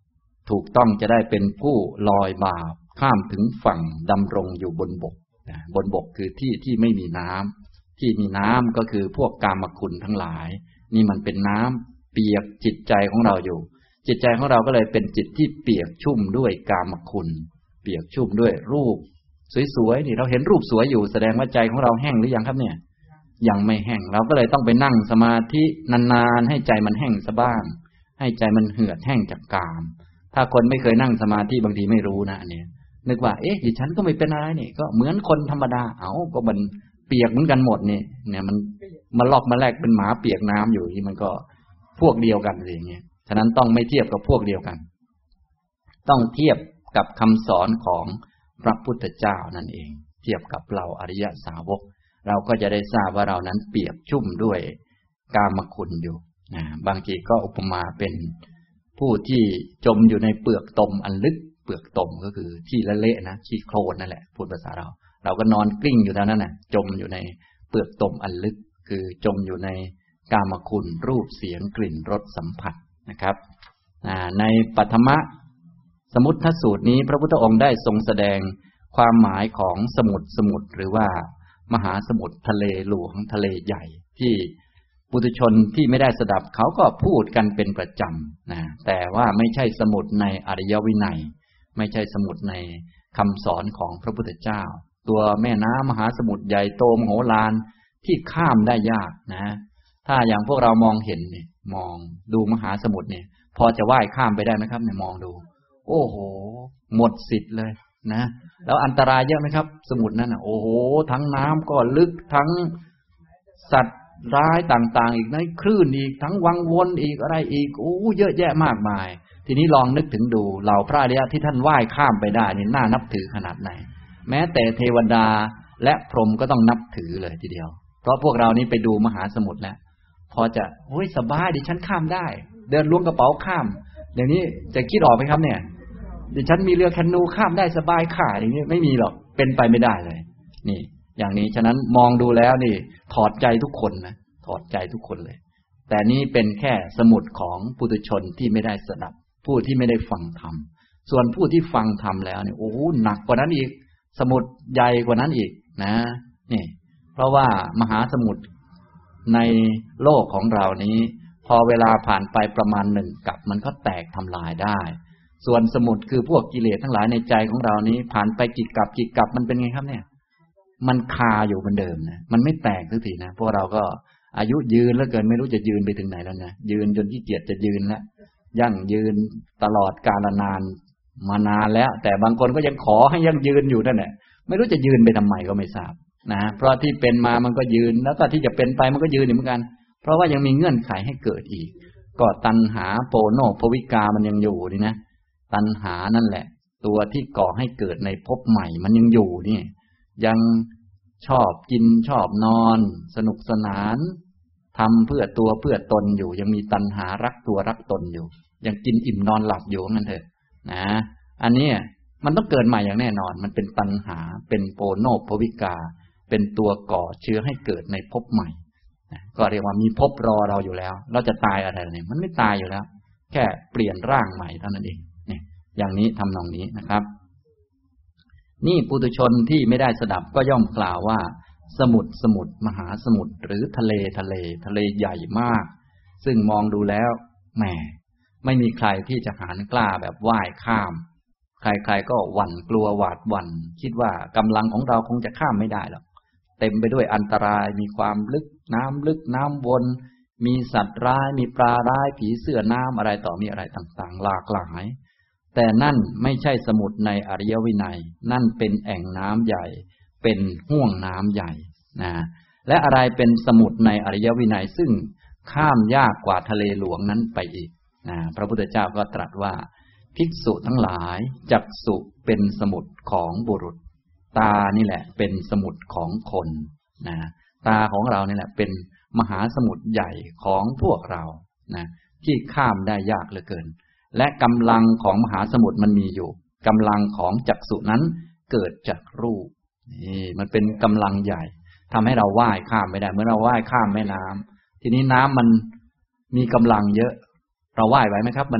ถูกต้องจะได้เป็นผู้ลอยบาปข้ามถึงฝั่งดำรงอยู่บนบกบนบกคือที่ที่ไม่มีน้ำที่มีน้ำก็คือพวกกามคุณทั้งหลายนี่มันเป็นน้ำเปียกจิตใจของเราอยู่จิตใจของเราก็เลยเป็นจิตที่เปียกชุ่มด้วยกามคุณเปียกชุ่มด้วยรูปสวยๆนี่เราเห็นรูปสวยอยู่แสดงว่าใจของเราแห้งหรือยังครับเนี่ยยังไม่แห้งเราก็เลยต้องไปนั่งสมาธินานๆให้ใจมันแห้งซะบ้างให้ใจมันเหือดแห้งจากกามถ้าคนไม่เคยนั่งสมาธิบางทีไม่รู้นะเนี่ยนึกว่าดิฉันก็ไม่เป็นอะไรนี่ก็เหมือนคนธรรมดาก็มันเปียกเหมือนกันหมดนี่เนี่ยมันมาลอกมาแลกเป็นหมาเปียกน้ำอยู่ที่มันก็พวกเดียวกันอะไรอย่างเงี้ยฉะนั้นต้องไม่เทียบกับพวกเดียวกันต้องเทียบกับคำสอนของพระพุทธเจ้านั่นเองเทียบกับเราอริยสาวกเราก็จะได้ทราบว่าเรานั้นเปียกชุ่มด้วยกามคุณอยู่บางทีก็อุปมาเป็นผู้ที่จมอยู่ในเปลือกตมอันลึกเปลือกตมก็คือที่เละๆนะขี้โคลนนั่นแหละพูดภาษาเราก็นอนกลิ้งอยู่เท่านั้นน่ะจมอยู่ในเปลือกตมอันลึกคือจมอยู่ในกามคุณรูปเสียงกลิ่นรสสัมผัสนะครับในปัฐมสมุททสูตรนี้พระพุทธองค์ได้ทรงแสดงความหมายของสมุทรหรือว่ามหาสมุทรทะเลหลวงทะเลใหญ่ที่ปุถุชนที่ไม่ได้สดับเขาก็พูดกันเป็นประจำนะแต่ว่าไม่ใช่สมุทรในอริยวินัยไม่ใช่สมุทรในคำสอนของพระพุทธเจ้าตัวแม่น้ำมหาสมุทรใหญ่โตมโหฬารที่ข้ามได้ยากนะถ้าอย่างพวกเรามองเห็นเนี่ยมองดูมหาสมุทรเนี่ยพอจะว่ายข้ามไปได้ไหมครับเนี่ยมองดูโอ้โหหมดสิทธิ์เลยนะแล้วอันตรายเยอะไหมครับสมุทรนั่นโอ้โหทั้งน้ำก็ลึกทั้งสัตว์ร้ายต่างๆอีกนะคลื่นอีกทั้งวังวนอีกอะไรอีกโอ้เยอะแยะมากมายทีนี้ลองนึกถึงดูเหล่าพระอริยะที่ท่านว่ายข้ามไปได้นี่น่านับถือขนาดไหนแม้แต่เทวดาและพรหมก็ต้องนับถือเลยทีเดียวเพราะพวกเรานี้ไปดูมหาสมุทรแล้วพอจะโอ้ยสบายดิฉันข้ามได้เดินล้วงกระเป๋าข้ามอย่างนี้จะคิดออกไหมครับเนี่ยดิฉันมีเรือแคนูข้ามได้สบายค่ะอย่างนี้ไม่มีหรอกเป็นไปไม่ได้เลยนี่อย่างนี้ฉะนั้นมองดูแล้วนี่ถอดใจทุกคนนะถอดใจทุกคนเลยแต่นี่เป็นแค่สมุดของปุถุชนที่ไม่ได้สดับผู้ที่ไม่ได้ฟังธรรมส่วนผู้ที่ฟังธรรมแล้วเนี่ยโอ้หนักกว่านั้นอีกสมุดใหญ่กว่านั้นอีกนะนี่เพราะว่ามหาสมุทรในโลกของเรานี้พอเวลาผ่านไปประมาณ1 กัปมันก็แตกทำลายได้ส่วนสมุทรคือพวกกิเลสทั้งหลายในใจของเรานี้ผ่านไปกี่กัปมันเป็นไงครับเนี่ยมันคาอยู่เหมือนเดิมนะมันไม่แตกสักทีนะพวกเราก็อายุยืนแล้วเกินไม่รู้จะยืนไปถึงไหนแล้วนะยืนจนขี้เกียจจะยืนแล้วยั่งยืนตลอดกาลนานมานานแล้วแต่บางคนก็ยังขอให้ยั่งยืนอยู่นั่นแหละไม่รู้จะยืนไปทำไมก็ไม่ทราบนะเพราะที่เป็นมามันก็ยืนแล้วก็ที่จะเป็นไปมันก็ยืนเหมือนกันเพราะว่ายังมีเงื่อนไขให้เกิดอีกก็ตัณหาโปโนภวิกามันยังอยู่นี่นะตัณหานั่นแหละตัวที่ก่อให้เกิดในภพใหม่มันยังอยู่นี่ยังชอบกินชอบนอนสนุกสนานทำเพื่อตัวเพื่อตนอยู่ยังมีตัณหารักตัวรักตนอยู่ยังกินอิ่มนอนหลับอยู่งั้นเถอะนะอันนี้มันต้องเกิดใหม่อย่างแน่นอนมันเป็นตัณหาเป็นโปโนภวิกาเป็นตัวก่อเชื้อให้เกิดในภพใหม่ก็เรียกว่ามีภพรอเราอยู่แล้วเราจะตายอะไรเนี่ยมันไม่ตายอยู่แล้วแค่เปลี่ยนร่างใหม่เท่านั้นเองเนี่ยอย่างนี้ทำนองนี้นะครับนี่ปุถุชนที่ไม่ได้สดับก็ย่อมกล่าวว่าสมุทรมหาสมุทรหรือทะเลใหญ่มากซึ่งมองดูแล้วแหมไม่มีใครที่จะหาญกล้าแบบว่ายข้ามใครๆก็หวั่นกลัวหวาดหวั่นคิดว่ากำลังของเราคงจะข้ามไม่ได้หรอกเต็มไปด้วยอันตรายมีความลึกน้ำวนมีสัตว์ร้ายมีปลาร้ายผีเสื้อน้ำอะไรต่อมีอะไรต่างๆหลากหลายแต่นั่นไม่ใช่สมุทรในอริยวินัยนั่นเป็นแอ่งน้ำใหญ่เป็นห้วงน้ำใหญ่นะและอะไรเป็นสมุทรในอริยวินัยซึ่งข้ามยากกว่าทะเลหลวงนั้นไปอีกนะพระพุทธเจ้าก็ตรัสว่าภิกษุทั้งหลายจักษุเป็นสมุทรของบุรุษตานี่แหละเป็นสมุทรของคนนะตาของเรานี่แหละเป็นมหาสมุทรใหญ่ของพวกเรานะที่ข้ามได้ยากเหลือเกินและกำลังของมหาสมุทรมันมีอยู่กำลังของจักษุนั้นเกิดจากรูปนี่มันเป็นกำลังใหญ่ทำให้เราว่ายข้ามไม่ได้เมื่อเราว่ายข้ามแม่น้ำทีนี้น้ำมันมีกำลังเยอะเราว่ายไหวไหมครับมัน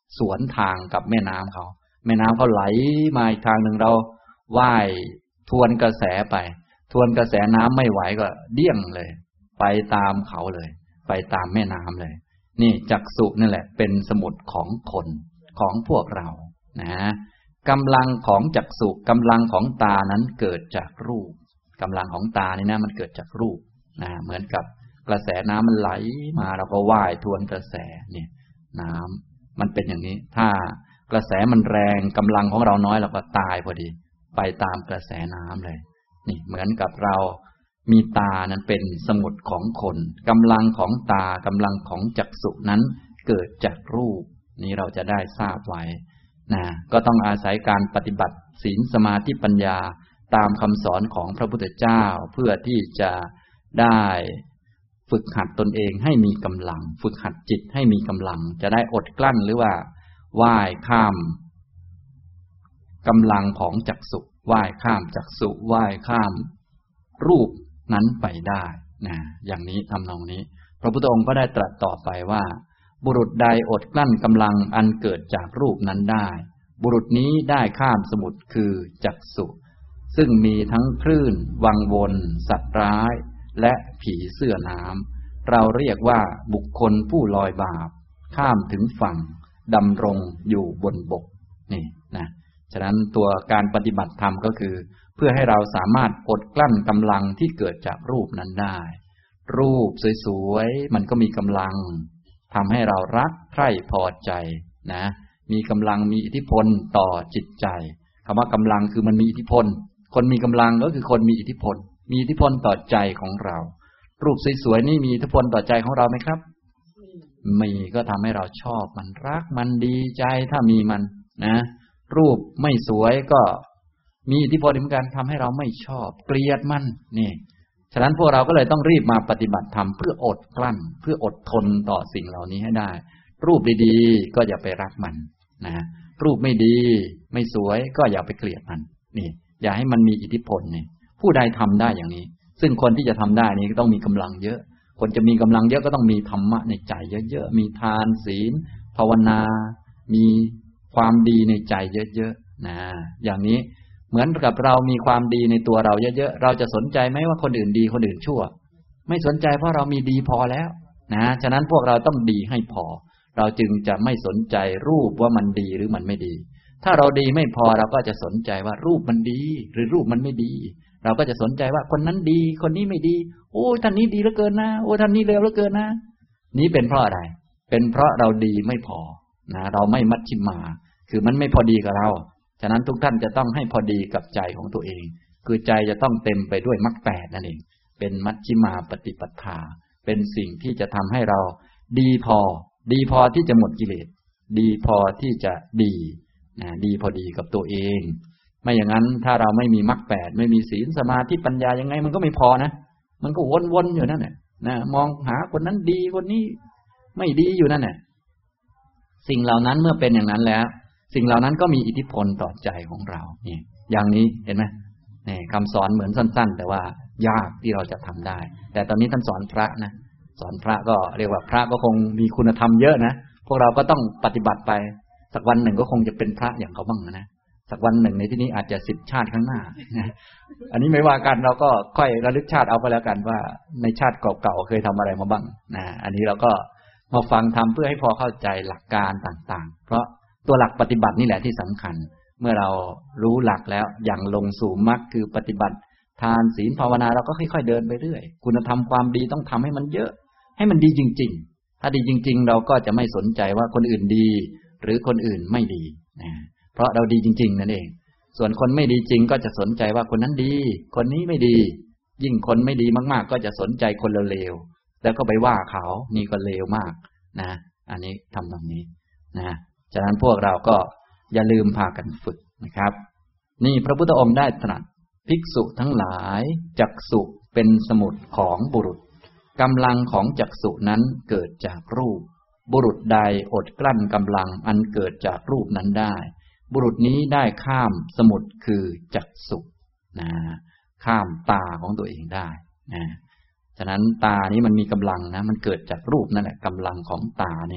สวนทางกับแม่น้ำเขาแม่น้ำเขาไหลมาอีกทางหนึ่งเราว่ายทวนกระแสไปทวนกระแสน้ำไม่ไหวก็เดี้ยงเลยไปตามเขาเลยไปตามแม่น้ำเลยนี่จักษุนั่นแหละเป็นสมุดของคนของพวกเรานะกำลังของจักษุกำลังของตานั้นเกิดจากรูปกำลังของตานี่นะมันเกิดจากรูปนะเหมือนกับกระแสน้ำมันไหลมาเราก็ว่ายทวนกระแสเนี่ยน้ำมันเป็นอย่างนี้ถ้ากระแสมันแรงกำลังของเราน้อยเราก็ตายพอดีไปตามกระแสน้ำเลยนี่เหมือนกับเรามีตานั้นเป็นสมุดของคนกำลังของตากำลังของจักษุนั้นเกิดจากรูปนี้เราจะได้ทราบไว้นะก็ต้องอาศัยการปฏิบัติศีลสมาธิปัญญาตามคำสอนของพระพุทธเจ้าเพื่อที่จะได้ฝึกหัดตนเองให้มีกำลังฝึกหัดจิตให้มีกำลังจะได้อดกลั้นหรือว่าว่ายข้ามกำลังของจักษุว่ายข้ามจักษุว่ายข้ามรูปนั้นไปได้นะอย่างนี้ทำนองนี้พระพุทธองค์ก็ได้ตรัสต่อไปว่าบุรุษใดอดกลั้นกำลังอันเกิดจากรูปนั้นได้บุรุษนี้ได้ข้ามสมุทรคือจักษุซึ่งมีทั้งคลื่นวังวนสัตว์ร้ายและผีเสื้อน้ำเราเรียกว่าบุคคลผู้ลอยบาปข้ามถึงฝั่งดำรงอยู่บนบกนี่นะฉะนั้นตัวการปฏิบัติธรรมก็คือเพื่อให้เราสามารถอดกลั้นกำลังที่เกิดจากรูปนั้นได้รูปสวยๆมันก็มีกำลังทำให้เรารักใคร่พอใจนะมีกำลังมีอิทธิพลต่อจิตใจคำว่ากำลังคือมันมีอิทธิพลคนมีกำลังก็คือคนมีอิทธิพลมีอิทธิพลต่อใจของเรารูปสวยๆนี่มีอิทธิพลต่อใจของเราไหมครับมีก็ทำให้เราชอบมันรักมันดีใจถ้ามีมันนะรูปไม่สวยก็มีอิทธิพลเหมือนกันทำให้เราไม่ชอบเกลียดมันนี่ฉะนั้นพวกเราก็เลยต้องรีบมาปฏิบัติธรรมเพื่ออดกลั้นเพื่ออดทนต่อสิ่งเหล่านี้ให้ได้รูปดีๆก็อย่าไปรักมันนะรูปไม่ดีไม่สวยก็อย่าไปเกลียดมันนี่อย่าให้มันมีอิทธิพลนี่ผู้ใดทำได้อย่างนี้ซึ่งคนที่จะทำได้นี่ก็ต้องมีกำลังเยอะคนจะมีกำลังเยอะก็ต้องมีธรรมะในใจเยอะๆมีทานศีลภาวนามีความดีในใจเยอะๆนะอย่างนี้เหมือนกับเรามีความดีในตัวเราเยอะๆเราจะสนใจไหมว่าคนอื่นดีคนอื่นชั่วไม่สนใจเพราะเรามีดีพอแล้วนะฉะนั้นพวกเราต้องดีให้พอเราจึงจะไม่สนใจรูปว่ามันดีหรือมันไม่ดีถ้าเราดีไม่พอเราก็จะสนใจว่ารูปมันดีหรือรูปมันไม่ดีเราก็จะสนใจว่าคนนั้นดีคนนี้ไม่ดีโอ้ท่านนี้ดีเหลือเกินนะโอ้ท่านนี้เลวเหลือเกินนะนี้เป็นเพราะอะไรเป็นเพราะเราดีไม่พอนะเราไม่มัชฌิมาคือมันไม่พอดีกับเราฉะนั้นทุกท่านจะต้องให้พอดีกับใจของตัวเองคือใจจะต้องเต็มไปด้วยมรรคแปดนั่นเองเป็นมัชฌิมาปฏิปทาเป็นสิ่งที่จะทำให้เราดีพอที่จะหมดกิเลสดีพอที่จะดีนะดีพอดีกับตัวเองไม่อย่างนั้นถ้าเราไม่มีมรรคแปดไม่มีศีลสมาธิปัญญายังไงมันก็ไม่พอนะมันก็วนๆอยู่นั่นแหละนะมองหาคนนั้นดีคนนี้ไม่ดีอยู่นั่นแหละสิ่งเหล่านั้นเมื่อเป็นอย่างนั้นแล้วสิ่งเหล่านั้นก็มีอิทธิพลต่อใจของเรานี่อย่างนี้เห็นไหมนี่คำสอนเหมือนสั้นๆแต่ว่ายากที่เราจะทำได้แต่ตอนนี้ท่านสอนพระนะสอนพระก็เรียกว่าพระก็คงมีคุณธรรมเยอะนะพวกเราก็ต้องปฏิบัติไปสักวันหนึ่งก็คงจะเป็นพระอย่างเขาบ้างนะสักวันหนึ่งในที่นี้อาจจะ10 ชาติข้างหน้านะอันนี้ไม่ว่ากันเราก็ค่อยระลึกชาติเอาไปแล้วกันว่าในชาติเก่าๆเคยทำอะไรมาบ้างนะอันนี้เราก็มาฟังทำเพื่อให้พอเข้าใจหลักการต่างๆเพราะตัวหลักปฏิบัตินี่แหละที่สำคัญเมื่อเรารู้หลักแล้วอย่างลงสู่มรรคคือปฏิบัติทานศีลภาวนาเราก็ค่อยๆเดินไปเรื่อยคุณธรรมความดีต้องทำให้มันเยอะให้มันดีจริงๆถ้าดีจริงๆเราก็จะไม่สนใจว่าคนอื่นดีหรือคนอื่นไม่ดีนะเพราะเราดีจริงๆนั่นเองส่วนคนไม่ดีจริงก็จะสนใจว่าคนนั้นดีคนนี้ไม่ดียิ่งคนไม่ดีมากๆก็จะสนใจคนเลวๆแล้วก็ไปว่าเขานี่ก็เลวมากนะอันนี้ทำตรงนี้นะฉะนั้นพวกเราก็อย่าลืมพากันฝึกนะครับนี่พระพุทธองค์ได้ตรัสภิกษุทั้งหลายจักษุเป็นสมุดของบุรุษกำลังของจักษุนั้นเกิดจากรูปบุรุษใดอดกลั้นกำลังอันเกิดจากรูปนั้นได้บุรุษนี้ได้ข้ามสมุดคือจักษุนะข้ามตาของตัวเองได้นะฉะนั้นตานี้มันมีกำลังนะมันเกิดจากรูปนั่นแหละกำลังของตานี้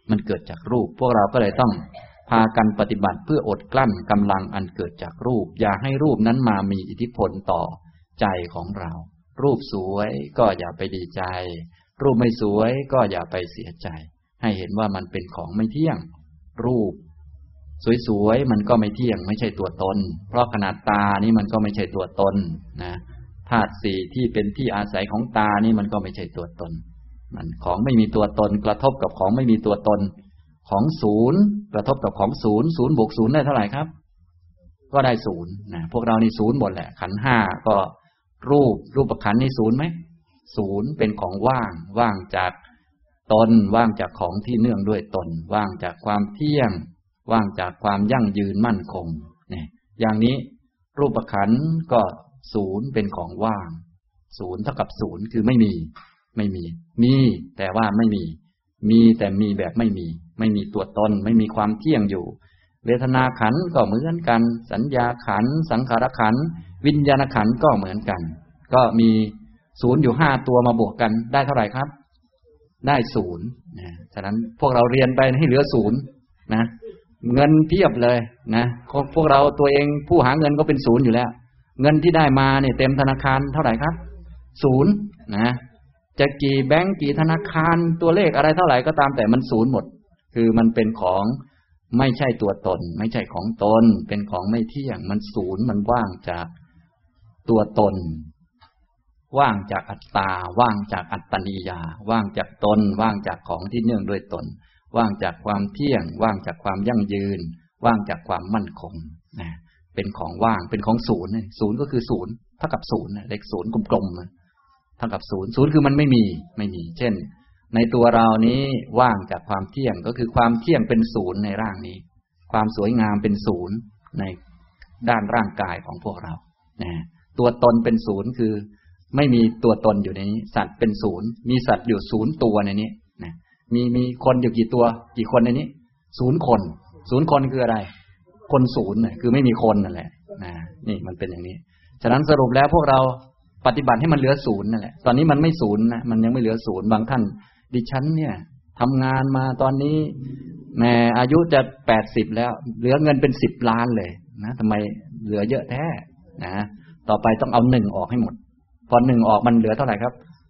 มันเกิดจากรูปพวกเราก็เลยต้องพากันปฏิบัติเพื่ออดกลั้นกำลังอันเกิดจากรูปอย่าให้รูปนั้นมามีอิทธิพลต่อใจของเรารูปสวยก็อย่าไปดีใจรูปไม่สวยก็อย่าไปเสียใจให้เห็นว่ามันเป็นของไม่เที่ยงรูปสวยๆมันก็ไม่เที่ยงไม่ใช่ตัวตนเพราะขนาดตานี่มันก็ไม่ใช่ตัวตนนะธาตุสี่ที่เป็นที่อาศัยของตานี่มันก็ไม่ใช่ตัวตนมันของไม่มีตัวตนกระทบกับของไม่มีตัวตนของศูนย์กระทบกับของศูนย์ศูนย์บวกศูนย์ได้เท่าไหร่ครับก็ได้ศูนย์นะพวกเรานี่ศูนย์หมดแหละขันธ์ห้าก็รูปขันธ์นี่ศูนย์ไหมศูนย์เป็นของว่างจากตนว่างจากของที่เนื่องด้วยตนว่างจากความเที่ยงว่างจากความยั่งยืนมั่นคงเนี่ยอย่างนี้รูปขันธ์ก็ศูนย์เป็นของว่างศูนย์เท่ากับศูนย์คือไม่มีมีแต่ว่าไม่มีแต่มีแบบไม่มีตัวตนไม่มีความเที่ยงอยู่เวทนาขันธ์ก็เหมือนกันสัญญาขันธ์สังขารขันธ์วิญญาณขันธ์ก็เหมือนกันก็มีศูนย์อยู่5ตัวมาบวกกันได้เท่าไหร่ครับได้ศูนย์นะฉะนั้นพวกเราเรียนไปให้เหลือศูนย์นะเงินเพียบเลยนะพวกเราตัวเองผู้หาเงินก็เป็นศูนย์อยู่แล้วเงินที่ได้มาเนี่ยเต็มธนาคารเท่าไหร่ครับศูนย์นะจะกี่แบงก์กี่ธนาคารตัวเลขอะไรเท่าไหร่ก็ตามแต่มันศูนย์หมดคือมันเป็นของไม่ใช่ตัวตนไม่ใช่ของตนเป็นของไม่เที่ยงมันศูนย์มันว่างจากตัวตนว่างจากอัตตาว่างจากอัตตนิยาว่างจากตนว่างจากของที่เนื่องด้วยตนว่างจากความเที่ยงว่างจากความยั่งยืนว่างจากความมั่นคงนะเป็นของว่างเป็นของศูนย์ศูนย์ก็คือศูนย์เท่ากับศูนย์เลขศูนย์กลมๆเท่ากับศูนย์คือมันไม่มีเช่นในตัวเรานี้ว่างจากความเที่ยงก็คือความเที่ยงเป็นศูนย์ในร่างนี้ความสวยงามเป็นศูนย์ในด้านร่างกายของพวกเรานะตัวตนเป็นศูนย์คือไม่มีตัวตนอยู่ในนี้สัตว์เป็นศูนย์มีสัตว์อยู่0ตัวในนี้นะมีคนอยู่กี่ตัวกี่คนในนี้0คน0คนคืออะไรคนศูนย์คือไม่มีคนนั่นแหละนะนี่มันเป็นอย่างนี้ฉะนั้นสรุปแล้วพวกเราปฏิบัติให้มันเหลือศูนย์นั่นแหละตอนนี้มันไม่ศูนย์นะมันยังไม่เหลือศูนย์บางท่านดิฉันเนี่ยทำงานมาตอนนี้แม่อายุจะ80แล้วเหลือเงินเป็น10 ล้านเลยนะทำไมเหลือเยอะแท้นะต่อไปต้องเอา1ออกให้หมดพอ1ออกมันเหลือเท่าไหร่ครับ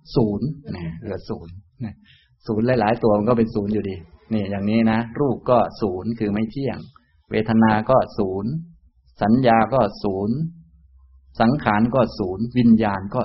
0นะเหลือ0นะ0หลายๆตัวมันก็เป็น0อยู่ดีนี่อย่างนี้นะรูปก็0คือไม่เที่ยงเวทนาก็0สัญญาก็0สังขารก็0วิญญาณก็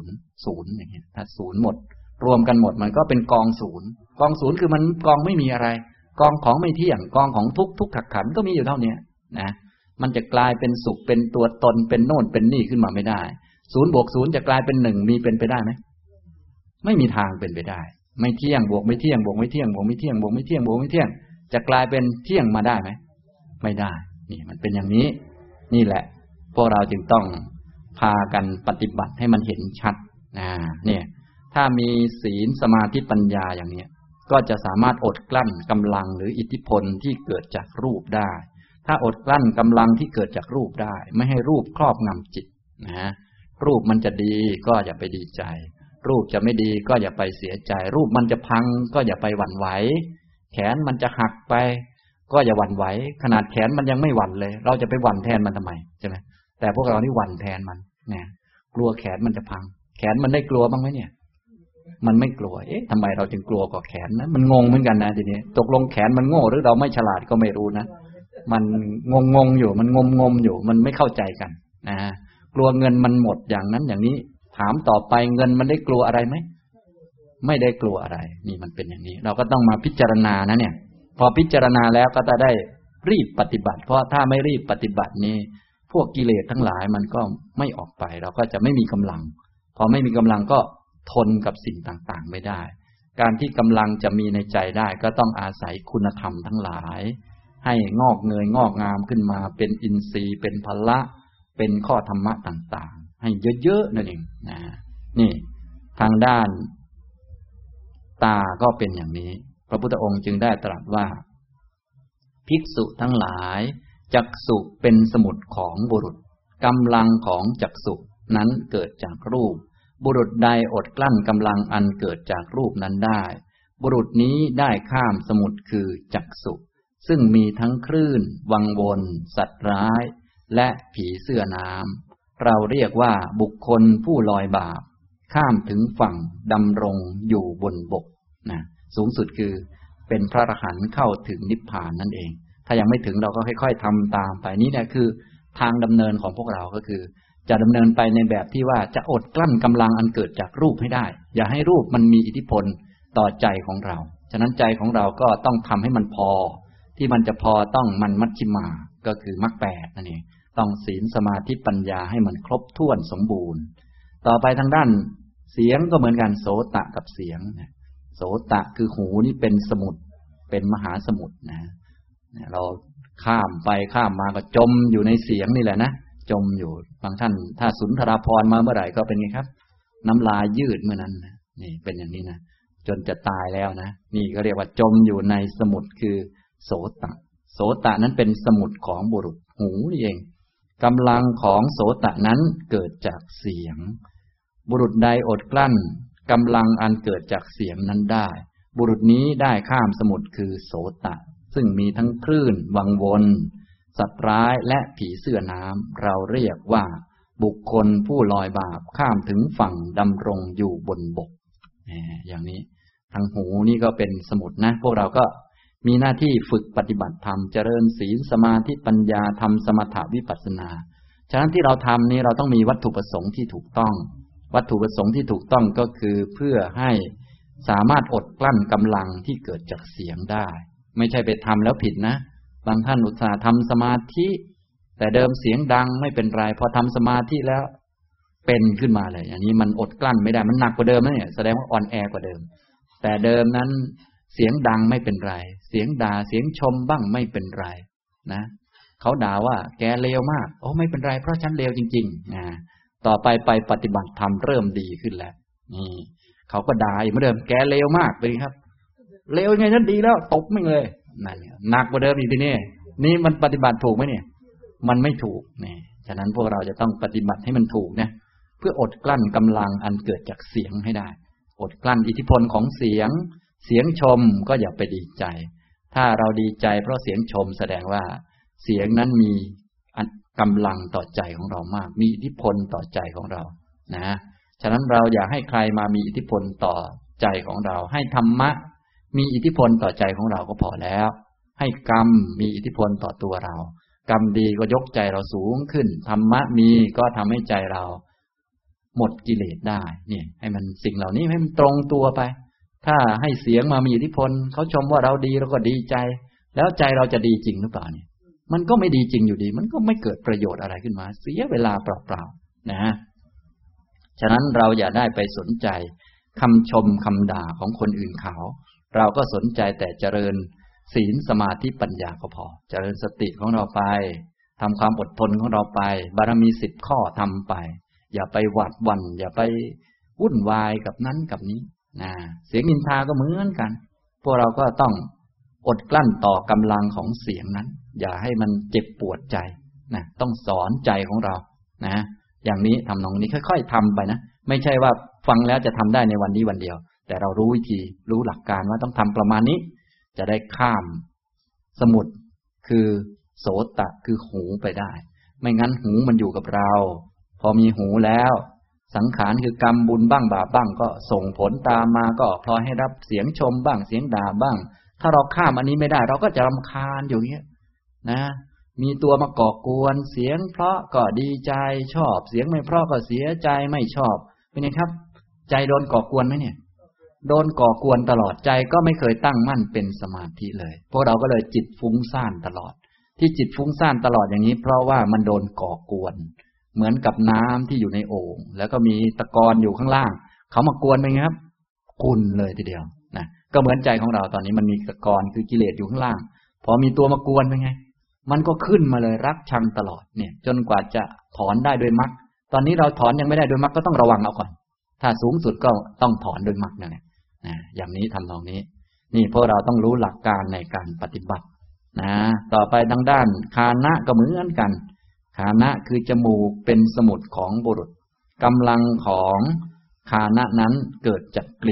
0อย่างเงี้ยถ้า0หมดรวมกันหมดมันก็เป็นกอง0กอง0คือมันกองไม่มีอะไรกองของไม่เที่ยงกองของทุกขักขันก็มีอยู่เท่านี้นะมันจะกลายเป็นสุขเป็นตัวตนเป็นโน่นเป็นนี่ขึ้นมาไม่ได้0บวก0จะกลายเป็น1มีเป็นไปได้ไหมไม่มีทางเป็นไปได้ไม่เที่ยงบวกไม่เที่ยงบวกไม่เที่ยงบวกไม่เที่ยงบวกไม่เที่ยงบวกไม่เที่ยงจะกลายเป็นเที่ยงมาได้ไหมไม่ได้นี่มันเป็นอย่างนี้นี่แหละพวกเราจึงต้องพากันปฏิบัติให้มันเห็นชัดเนี่ยถ้ามีศีลสมาธิปัญญาอย่างนี้ก็จะสามารถอดกลั้นกำลังหรืออิทธิพลที่เกิดจากรูปได้ถ้าอดกลั้นกำลังที่เกิดจากรูปได้ไม่ให้รูปครอบงำจิตนะรูปมันจะดีก็อย่าไปดีใจรูปจะไม่ดีก็อย่าไปเสียใจรูปมันจะพังก็อย่าไปหวั่นไหวแขนมันจะหักไปก็อย่าหวั่นไหวขนาดแขนมันยังไม่หวั่นเลยเราจะไปหวั่นแทนมันทำไมใช่ไหมแต่พวกเรานี่หวั่นแทนมันเนี่ยกลัวแขนมันจะพังแขนมันได้กลัวบ้างไหมเนี่ยมันไม่กลัวทำไมเราจึงกลัวกับแขนนะมันงงเหมือนกันนะทีนี้ตกลงแขนมันโง่หรือเราไม่ฉลาดก็ไม่รู้นะมันงงอยู่มันงมอยู่มันไม่เข้าใจกันนะกลัวเงินมันหมดอย่างนั้นอย่างนี้ถามต่อไปเงินมันได้กลัวอะไรไหมไม่ได้กลัวอะไรนี่มันเป็นอย่างนี้เราก็ต้องมาพิจารณานะเนี่ยพอพิจารณาแล้วก็จะได้รีบปฏิบัติเพราะถ้าไม่รีบปฏิบัตินี้พวกกิเลสทั้งหลายมันก็ไม่ออกไปเราก็จะไม่มีกำลังพอไม่มีกำลังก็ทนกับสิ่งต่างๆไม่ได้การที่กำลังจะมีในใจได้ก็ต้องอาศัยคุณธรรมทั้งหลายให้งอกเงยงอกงามขึ้นมาเป็นอินทรีย์เป็นพละเป็นข้อธรรมะต่างๆให้เยอะๆนั่นเองนะนี่ทางด้านตาก็เป็นอย่างนี้พระพุทธองค์จึงได้ตรัสว่าภิกษุทั้งหลายจักษุเป็นสมุดของบุรุษกำลังของจักษุนั้นเกิดจากรูปบุรุษใดอดกลั้นกำลังอันเกิดจากรูปนั้นได้บุรุษนี้ได้ข้ามสมุทรคือจักษุซึ่งมีทั้งคลื่นวังวนสัตว์ร้ายและผีเสื้อน้ำเราเรียกว่าบุคคลผู้ลอยบาปข้ามถึงฝั่งดำรงอยู่บนบกนะสูงสุดคือเป็นพระอรหันต์เข้าถึงนิพพานนั่นเองถ้ายังไม่ถึงเราก็ค่อยๆทำตามไปนี่แหละคือทางดำเนินของพวกเราก็คือจะดำเนินไปในแบบที่ว่าจะอดกลั้นกำลังอันเกิดจากรูปให้ได้อย่าให้รูปมันมีอิทธิพลต่อใจของเราฉะนั้นใจของเราก็ต้องทำให้มันพอที่มันจะพอต้องมันมัชฌิมาก็คือมรรคแปดนั่นเองต้องศีลสมาธิปัญญาให้มันครบถ้วนสมบูรณ์ต่อไปทางด้านเสียงก็เหมือนกันโสตะกับเสียงโสตะคือหูนี่เป็นสมุทรเป็นมหาสมุทรนะเราข้ามไปข้ามมาก็จมอยู่ในเสียงนี่แหละนะจมอยู่บางท่านถ้าสุนทราภรณ์มาเมื่อไหร่ก็เป็นไงครับน้ำลายยืดเมื่อนั้นนะนี่เป็นอย่างนี้นะจนจะตายแล้วนะนี่ก็เรียกว่าจมอยู่ในสมุทรคือโสตะโสตะนั้นเป็นสมุทรของบุรุษหูนี่เองกำลังของโสตะนั้นเกิดจากเสียงบุรุษใดอดกลั้นกำลังอันเกิดจากเสียงนั้นได้บุรุษนี้ได้ข้ามสมุทรคือโสตะซึ่งมีทั้งคลื่นวังวนสัตว์ร้ายและผีเสื้อน้ำเราเรียกว่าบุคคลผู้ลอยบาปข้ามถึงฝั่งดำรงอยู่บนบกอย่างนี้ทางหูนี่ก็เป็นสมุทรนะพวกเราก็มีหน้าที่ฝึกปฏิบัติธรรมเจริญศีลสมาธิปัญญาทำสมถะวิปัสสนาฉะนั้นที่เราทำนี้เราต้องมีวัตถุประสงค์ที่ถูกต้องวัตถุประสงค์ที่ถูกต้องก็คือเพื่อให้สามารถอดกลั้นกำลังที่เกิดจากเสียงได้ไม่ใช่ไปทำแล้วผิดนะบางท่านอุตส่าห์ทำสมาธิแต่เดิมเสียงดังไม่เป็นไรพอทำสมาธิแล้วเป็นขึ้นมาเลยอย่างนี้มันอดกลั้นไม่ได้มันหนักกว่าเดิมนะเนี่ยแสดงว่าอ่อนแอกว่าเดิมแต่เดิมนั้นเสียงดังไม่เป็นไรเสียงด่าเสียงชมบ้างไม่เป็นไรนะเขาด่าว่าแกเลวมากโอ้ไม่เป็นไรเพราะฉันเลวจริงๆต่อไปปฏิบัติธรรมเริ่มดีขึ้นแล้วนี่เขาก็ด่าอีกเหมือนเดิมแกเลวมากเป็นครับเลวยังไงฉันดีแล้วตบไม่เลยนั่นหนักกว่าเดิมอีกทีนี่มันปฏิบัติถูกไหมเนี่ยมันไม่ถูกนี่ฉะนั้นพวกเราจะต้องปฏิบัติให้มันถูกนะเพื่ออดกลั้นกำลังอันเกิดจากเสียงให้ได้อดกลั้นอิทธิพลของเสียงชมก็อย่าไปดีใจถ้าเราดีใจเพราะเสียงชมแสดงว่าเสียงนั้นมีกำลังต่อใจของเรามากมีอิทธิพลต่อใจของเรานะฉะนั้นเราอย่าให้ใครมามีอิทธิพลต่อใจของเราให้ธรรมะมีอิทธิพลต่อใจของเราก็พอแล้วให้กรรมมีอิทธิพลต่อตัวเรากรรมดีก็ยกใจเราสูงขึ้นธรรมะมีก็ทำให้ใจเราหมดกิเลสได้นี่ให้มันสิ่งเหล่านี้ให้มันตรงตัวไปถ้าให้เสียงมามีอิทธิพลเขาชมว่าเราดีเราก็ดีใจแล้วใจเราจะดีจริงหรือเปล่าเนี่ยมันก็ไม่ดีจริงอยู่ดีมันก็ไม่เกิดประโยชน์อะไรขึ้นมาเสียเวลาเปล่าๆนะฉะนั้นเราอย่าได้ไปสนใจคำชมคำด่าของคนอื่นเขาเราก็สนใจแต่เจริญศีลสมาธิปัญญาก็พอเจริญสติของเราไปทำความอดทนของเราไปบารมี10 ข้อทำไปอย่าไปหวาดหวั่นอย่าไปวุ่นวายกับนั้นกับนี้นะเสียงนินทาก็เหมือนกันพวกเราก็ต้องอดกลั้นต่อกำลังของเสียงนั้นอย่าให้มันเจ็บปวดใจนะต้องสอนใจของเรานะอย่างนี้ทำนองนี้ค่อยๆทำไปนะไม่ใช่ว่าฟังแล้วจะทำได้ในวันนี้วันเดียวแต่เรารู้วิธีรู้หลักการว่าต้องทำประมาณนี้จะได้ข้ามสมุทรคือโสตะคือหูไปได้ไม่งั้นหูมันอยู่กับเราพอมีหูแล้วสังขารคือกรรมบุญบ้างบาปบ้างก็ส่งผลตามมาก็พลอยให้รับเสียงชมบ้างเสียงด่าบ้างถ้าเราข้ามอันนี้ไม่ได้เราก็จะรำคาญอยู่อย่างเงี้ยนะมีตัวมาก่อกวนเสียงเพราะก็ดีใจชอบเสียงไม่เพราะก็เสียใจไม่ชอบเป็นไงครับใจโดนก่อกวนไหมเนี่ยโดนก่อกวนตลอดใจก็ไม่เคยตั้งมั่นเป็นสมาธิเลยพวกเราก็เลยจิตฟุ้งซ่านตลอดที่จิตฟุ้งซ่านตลอดอย่างนี้เพราะว่ามันโดนก่อกวนเหมือนกับน้ำที่อยู่ในโอ่งแล้วก็มีตะกอนอยู่ข้างล่างเขามากวนไปครับกุนเลยทีเดียวนะก็เหมือนใจของเราตอนนี้มันมีตะกอนคือกิเลสอยู่ข้างล่างพอมีตัวมากวนเป็นไงมันก็ขึ้นมาเลยรักชังตลอดเนี่ยจนกว่าจะถอนได้โดยมรรคตอนนี้เราถอนยังไม่ได้โดยมรรคก็ต้องระวังเอาก่อนถ้าสูงสุดก็ต้องถอนโดยมรรคนั่นแหละอย่างนี้ทำตรงนี้นี่พวกเราต้องรู้หลักการในการปฏิบัตินะต่อไปทางด้านคานะก็เหมือนกันคานะคือจมูกเป็นสมุทรของบุรุษกำลังของคานะนั้นเกิดจากกลิ่น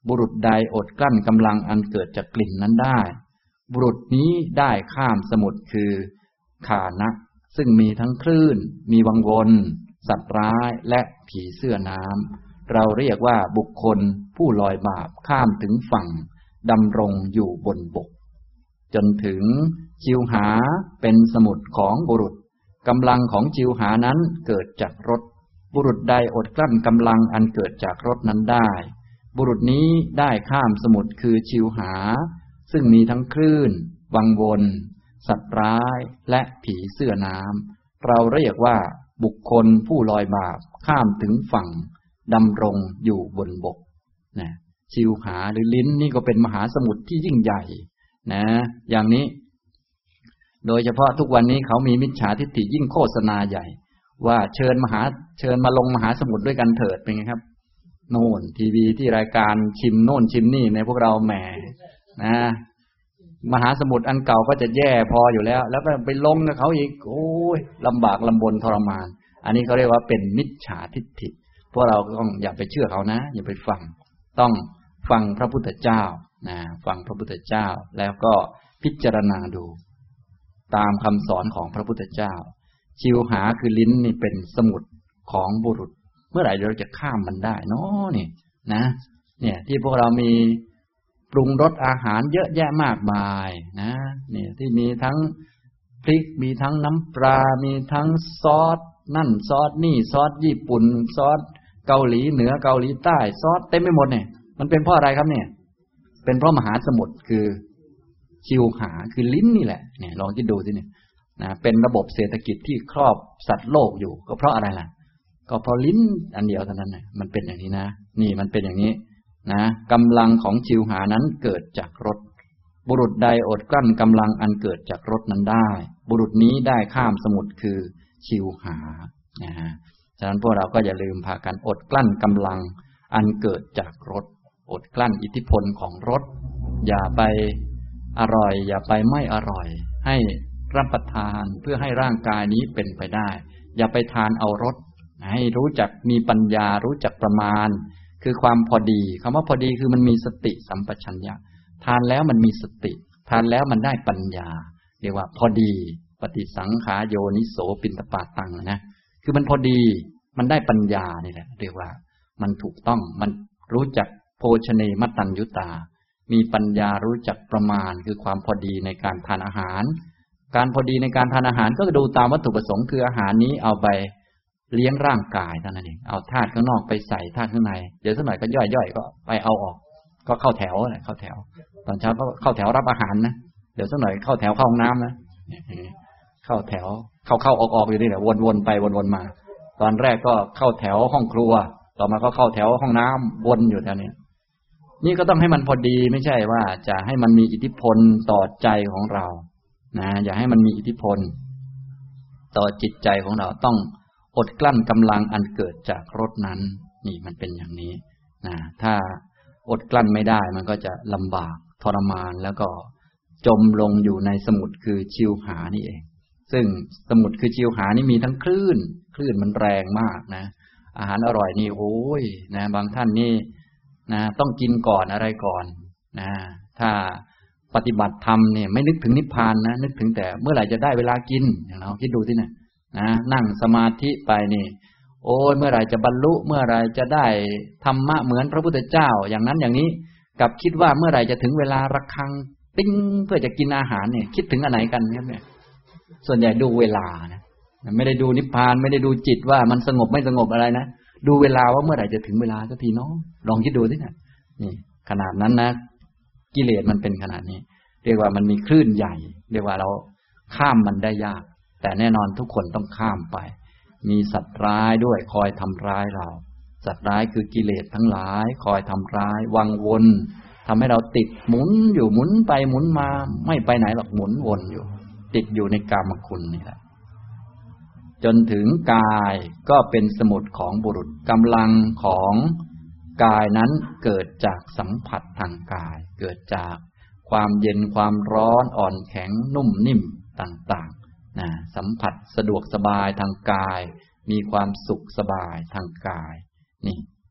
บุรุษใดอดกลั้นกำลังอันเกิดจากกลิ่นนั้นได้บุรุษนี้ได้ข้ามสมุทรคือขานะซึ่งมีทั้งคลื่นมีวังวนสัตว์ร้ายและผีเสื้อน้ำเราเรียกว่าบุคคลผู้ลอยบาปข้ามถึงฝั่งดำรงอยู่บนบกจนถึงชิวหาเป็นสมุทรของบุรุษกำลังของชิวหานั้นเกิดจากรสบุรุษใดอดกลั้นกำลังอันเกิดจากรสนั้นได้บุรุษนี้ได้ข้ามสมุทรคือชิวหาซึ่งมีทั้งคลื่นวังวนสัตว์ร้ายและผีเสื้อน้ำเราเรียกว่าบุคคลผู้ลอยบาปข้ามถึงฝั่งดำรงอยู่บนบกนะชิวหาหรือลิ้นนี่ก็เป็นมหาสมุทรที่ยิ่งใหญ่นะอย่างนี้โดยเฉพาะทุกวันนี้เขามีมิจฉาทิฏฐิยิ่งโฆษณาใหญ่ว่าเชิญมาลงมหาสมุทรด้วยกันเถิดเป็นไงครับโน่นทีวีที่รายการชิมโน่นชิมนี่ในพวกเราแหมนะมหาสมุทรอันเก่าก็จะแย่พออยู่แล้วแล้วก็ไปลงกับเขาอีกโอ้ยลำบากลำบนทรมานอันนี้เขาเรียกว่าเป็นมิจฉาทิฏฐิพวกเราต้องอย่าไปเชื่อเขานะอย่าไปฟังต้องฟังพระพุทธเจ้านะฟังพระพุทธเจ้าแล้วก็พิจารณาดูตามคำสอนของพระพุทธเจ้าชิวหาคือลิ้นนี่เป็นสมุทรของบุรุษเมื่อไหร่เราจะข้ามมันได้เนาะนี่นะเนี่ยที่พวกเรามีปรุงรสอาหารเยอะแยะมากมายนะเนี่ยที่มีทั้งพริกมีทั้งน้ำปลามีทั้งซอสนั่นซอสนี่ซอสญี่ปุ่นซอสเกาหลีเหนือเกาหลีใต้ซอสเต็มไปหมดเนี่ยมันเป็นเพราะอะไรครับเนี่ยเป็นเพราะมหาสมุทรคือชิวหาคือลิ้นนี่แหละเนี่ยลองคิดดูสิเนี่ยนะเป็นระบบเศรษฐกิจที่ครอบสัตว์โลกอยู่ก็เพราะอะไรล่ะก็เพราะลิ้นอันเดียวเท่านั้นนะมันเป็นอย่างนี้นะนี่มันเป็นอย่างนี้นะกำลังของชิวหานั้นเกิดจากรสบุรุษใดอดกลั้นกำลังอันเกิดจากรสนั้นได้บุรุษนี้ได้ข้ามสมุทรคือชิวหานะฮะฉะนั้นพวกเราก็อย่าลืมพากันอดกลั้นกำลังอันเกิดจากรสอดกลั้นอิทธิพลของรสอย่าไปอร่อยอย่าไปไม่อร่อยให้รับประทานเพื่อให้ร่างกายนี้เป็นไปได้อย่าไปทานเอารสให้รู้จักมีปัญญารู้จักประมาณคือความพอดีคำว่าพอดีคือมันมีสติสัมปชัญญะทานแล้วมันมีสติทานแล้วมันได้ปัญญาเรียกว่าพอดีปฏิสังขาโยนิโสปินตปาตังนะคือมันพอดีมันได้ปัญญานี่แหละเรียกว่ามันถูกต้องมันรู้จักโภชเนมตัญญุตามีปัญญารู้จักประมาณคือความพอดีในการทานอาหารการพอดีในการทานอาหารก็ดูตามวัตถุประสงค์คืออาหารนี้เอาไปเลี้ยงร่างกายเท่านั้นเองเอาธาตุข้างนอกไปใส่ธาตุข้างในเดี๋ยวสักหน่อยก็ย่อยๆก็ไปเอาออกก็เข้าแถวนะเข้าแถวตอนเช้าก็เข้าแถวรับอาหารนะเดี๋ยวสักหน่อยเข้าแถวเข้าห้องน้ำนะเข้าแถวเข้าออกอยู่นี่แหละวนๆไปวนๆมาตอนแรกก็เข้าแถวห้องครัวต่อมาก็เข้าแถวห้องน้ำวนอยู่แถวนี้นี่ก็ต้องให้มันพอดีไม่ใช่ว่าจะให้มันมีอิทธิพลต่อใจของเรานะอย่าให้มันมีอิทธิพลต่อจิตใจของเราต้องอดกลั้นกำลังอันเกิดจากรสนั้นนี่มันเป็นอย่างนี้นะถ้าอดกลั้นไม่ได้มันก็จะลำบากทรมานแล้วก็จมลงอยู่ในสมุทรคือชิวหานี่เองซึ่งสมุทรคือชิวหานี่มีทั้งคลื่นมันแรงมากนะอาหารอร่อยนี่โอ้ยนะบางท่านนี่นะต้องกินก่อนอะไรก่อนนะถ้าปฏิบัติธรรมเนี่ยไม่นึกถึงนิพพานนะนึกถึงแต่เมื่อไหร่จะได้เวลากินอย่างเราคิดดูสินะนั่งสมาธิไปนี่โอ้ยเมื่อไหร่จะบรรลุเมื่อไหร่จะได้ธรรมะเหมือนพระพุทธเจ้าอย่างนั้นอย่างนี้กับคิดว่าเมื่อไหร่จะถึงเวลาระฆังติ้งเพื่อจะกินอาหารเนี่ยคิดถึงอันไหนกันครับเนี่ยส่วนใหญ่ดูเวลานะไม่ได้ดูนิพพานไม่ได้ดูจิตว่ามันสงบไม่สงบอะไรนะดูเวลาว่าเมื่อไหร่จะถึงเวลาสักทีเนาะลองคิดดูสินะนี่ขนาดนั้นนะกิเลสมันเป็นขนาดนี้เรียกว่ามันมีคลื่นใหญ่เรียกว่าเราข้ามมันได้ยากแต่แน่นอนทุกคนต้องข้ามไปมีสัตว์ร้ายด้วยคอยทำร้ายเราสัตว์ร้ายคือกิเลสทั้งหลายคอยทำร้ายวังวนทำให้เราติดหมุนอยู่หมุนไปหมุนมาไม่ไปไหนหรอกหมุนวนอยู่ติดอยู่ในกามคุณนี่แหละจนถึงกายก็เป็นสมุทรของบุรุษกำลังของกายนั้นเกิดจากสัมผัสทางกายเกิดจากความเย็นความร้อนอ่อนแข็งนุ่มนิ่มต่างๆสัมผัสสะดวกสบายทางกายมีความสุขสบายทางกายนี่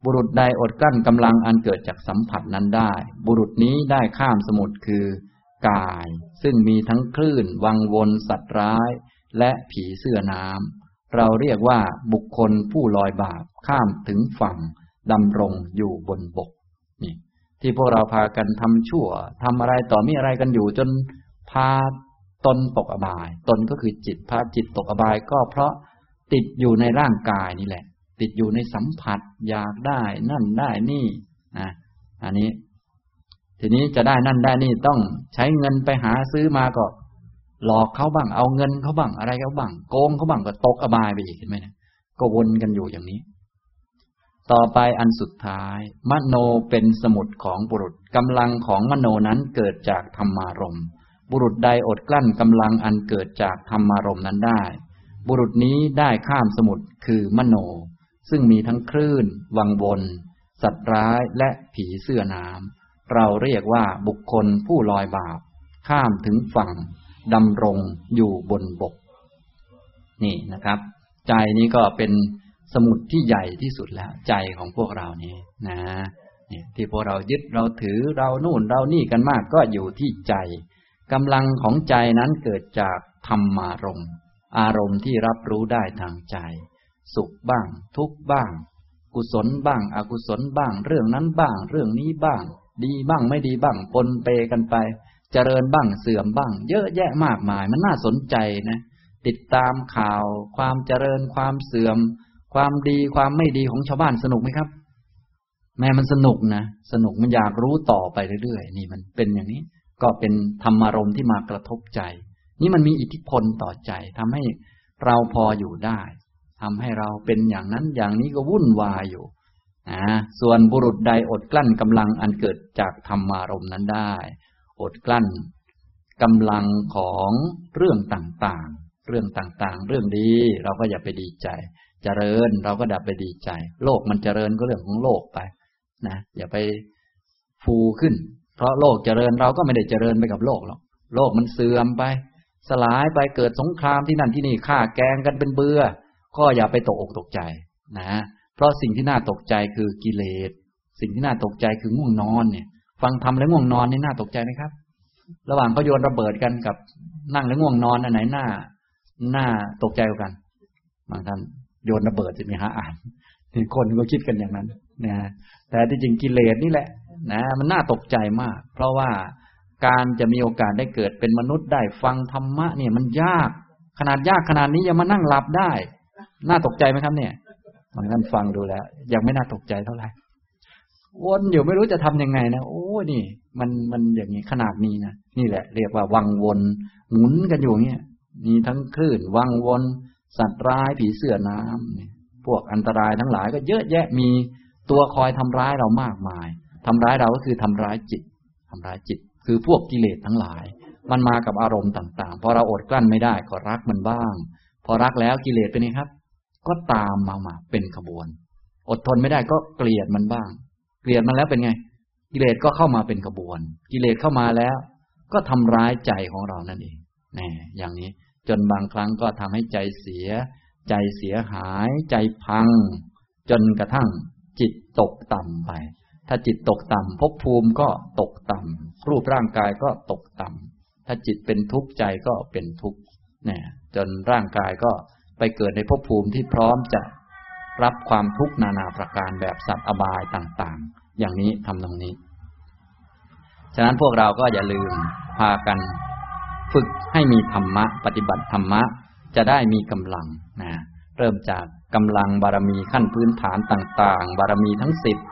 บุรุษใดอดกลั้นกำลังอันเกิดจากสัมผัสนั้นได้บุรุษนี้ได้ข้ามสมุทรคือกายซึ่งมีทั้งคลื่นวังวนสัตว์ร้ายและผีเสื้อน้ำเราเรียกว่าบุคคลผู้ลอยบาปข้ามถึงฝั่งดำรงอยู่บนบกนี่ที่พวกเราพากันทำชั่วทำอะไรต่อมีอะไรกันอยู่จนพาตนตกอบายตนก็คือจิตพาจิตตกอบายก็เพราะติดอยู่ในร่างกายนี่แหละติดอยู่ในสัมผัสอยากได้นั่นได้นี่นะอันนี้ทีนี้จะได้นั่นได้นี่ต้องใช้เงินไปหาซื้อมาก็หลอกเขาบ้างเอาเงินเขาบ้างอะไรเขาบ้างโกงเขาบ้างก็ตกอบายไปอีกเห็นไหมนะก็วนกันอยู่อย่างนี้ต่อไปอันสุดท้ายมโนเป็นสมุดของบุรุษกำลังของมโนนั้นเกิดจากธรรมารมณ์บุรุษใดอดกลั้นกำลังอันเกิดจากธรรมารมณ์นั้นได้บุรุษนี้ได้ข้ามสมุทรคือมโนซึ่งมีทั้งคลื่นวังวนสัตว์ร้ายและผีเสื้อน้ำเราเรียกว่าบุคคลผู้ลอยบาปข้ามถึงฝั่งดำรงอยู่บนบกนี่นะครับใจนี้ก็เป็นสมุดที่ใหญ่ที่สุดแล้วใจของพวกเรานี่นะเนี่ยที่พวกเรายึดเราถือเรานู่นเรานี่กันมากก็อยู่ที่ใจกำลังของใจนั้นเกิดจากธรรมารมณ์อารมณ์ที่รับรู้ได้ทางใจสุขบ้างทุกข์บ้างกุศลบ้างอกุศลบ้างเรื่องนั้นบ้างเรื่องนี้บ้างดีบ้างไม่ดีบ้างปนเปกันไปเจริญบ้างเสื่อมบ้างเยอะแยะมากมายมันน่าสนใจนะติดตามข่าวความเจริญความเสื่อมความดีความไม่ดีของชาวบ้านสนุกไหมครับแม้มันสนุกนะสนุกมันอยากรู้ต่อไปเรื่อยๆนี่มันเป็นอย่างนี้ก็เป็นธรรมารมณ์ที่มากระทบใจนี่มันมีอิทธิพลต่อใจทำให้เราพออยู่ได้ทำให้เราเป็นอย่างนั้นอย่างนี้ก็วุ่นวายอยู่ส่วนบุรุษใดอดกลั้นกำลังอันเกิดจากธรรมารมณ์นั้นได้อดกลั้นกำลังของเรื่องต่างๆเรื่องต่างๆเรื่องดีเราก็อย่าไปดีใจเจริญเราก็ดับไปดีใจโลกมันเจริญก็เรื่องของโลกไปนะอย่าไปฟูขึ้นเพราะโลกเจริญเราก็ไม่ได้เจริญไปกับโลกหรอกโลกมันเสื่อมไปสลายไปเกิดสงครามที่นั่นที่นี่ฆ่าแกงกันเป็นเบื่อก็อย่าไปตกอกตกใจนะเพราะสิ่งที่น่าตกใจคือกิเลสสิ่งที่น่าตกใจคือง่วงนอนเนี่ยฟังธรรมแล้วง่วงนอนนี่น่าตกใจไหมครับระหว่างเขาโยนระเบิดกันกับนั่งแล้วง่วงนอนอันไหนน่าตกใจกว่ากันบางท่านโยนระเบิดจะมีหาอ่านที่คนก็คิดกันอย่างนั้นนะแต่ที่จริงกิเลสนี่แหละนะมันน่าตกใจมากเพราะว่าการจะมีโอกาสได้เกิดเป็นมนุษย์ได้ฟังธรรมะเนี่ยมันยากขนาดยากขนาดนี้ยังมานั่งหลับได้น่าตกใจไหมครับเนี่ยบางท่านฟังดูแล้วยังไม่น่าตกใจเท่าไหร่วนอยู่ไม่รู้จะทำยังไงนะโอ้นี่มันอย่างนี้ขนาดนี้นะนี่แหละเรียกว่าวังวนหมุนกันอยู่เงี้ยมีทั้งคลื่นวังวนสัตว์ร้ายผีเสื้อน้ำพวกอันตรายทั้งหลายก็เยอะแยะมีตัวคอยทำร้ายเรามากมายทำร้ายเราก็คือทำร้ายจิตคือพวกกิเลสทั้งหลายมันมากับอารมณ์ต่างๆพอเราอดกลั้นไม่ได้ก็รักมันบ้างพอรักแล้วกิเลสเป็นไงครับก็ตามมาเป็นขบวนอดทนไม่ได้ก็เกลียดมันบ้างเกลียดมันแล้วเป็นไงกิเลสก็เข้ามาเป็นขบวนกิเลสเข้ามาแล้วก็ทำร้ายใจของเรานั่นเองแน่อย่างนี้จนบางครั้งก็ทำให้ใจเสียหายใจพังจนกระทั่งจิตตกต่ำไปถ้าจิตตกต่ำภพภูมิก็ตกต่ำรูปร่างกายก็ตกต่ำถ้าจิตเป็นทุกข์ใจก็เป็นทุกข์เนี่ยจนร่างกายก็ไปเกิดในภพภูมิที่พร้อมจะรับความทุกข์นานาประการแบบสัตว์อบายต่างๆอย่างนี้ทำตรงนี้ฉะนั้นพวกเราก็อย่าลืมพากันฝึกให้มีธรรมะปฏิบัติธรรมะจะได้มีกำลังนะเริ่มจากกำลังบารมีขั้นพื้นฐานต่างๆบารมีทั้ง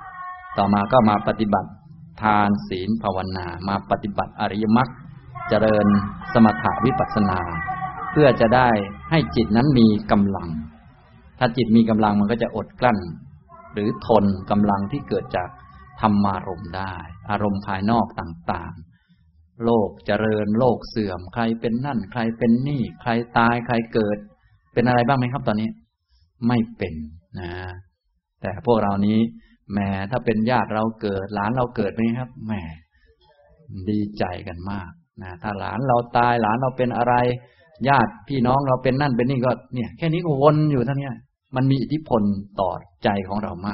10ต่อมาก็มาปฏิบัติทานศีลภาวนามาปฏิบัติอริยมรรคเจริญสมถะวิปัสสนาเพื่อจะได้ให้จิตนั้นมีกำลังถ้าจิตมีกำลังมันก็จะอดกลั้นหรือทนกำลังที่เกิดจากธรรมารมณ์ได้อารมณ์ภายนอกต่างๆโลกเจริญโลกเสื่อมใครเป็นนั่นใครเป็นนี่ใครตายใครเกิดเป็นอะไรบ้างไหมครับตอนนี้ไม่เป็นนะแต่พวกเรานี้แหมถ้าเป็นญาติเราเกิดหลานเราเกิดไหมครับแหมดีใจกันมากนะถ้าหลานเราตายหลานเราเป็นอะไรญาติพี่น้องเราเป็นนั่นเป็นนี่ก็เนี่ยแค่นี้ก็วนอยู่เท่านี้มันมีอิทธิพลต่อใจของเรามาก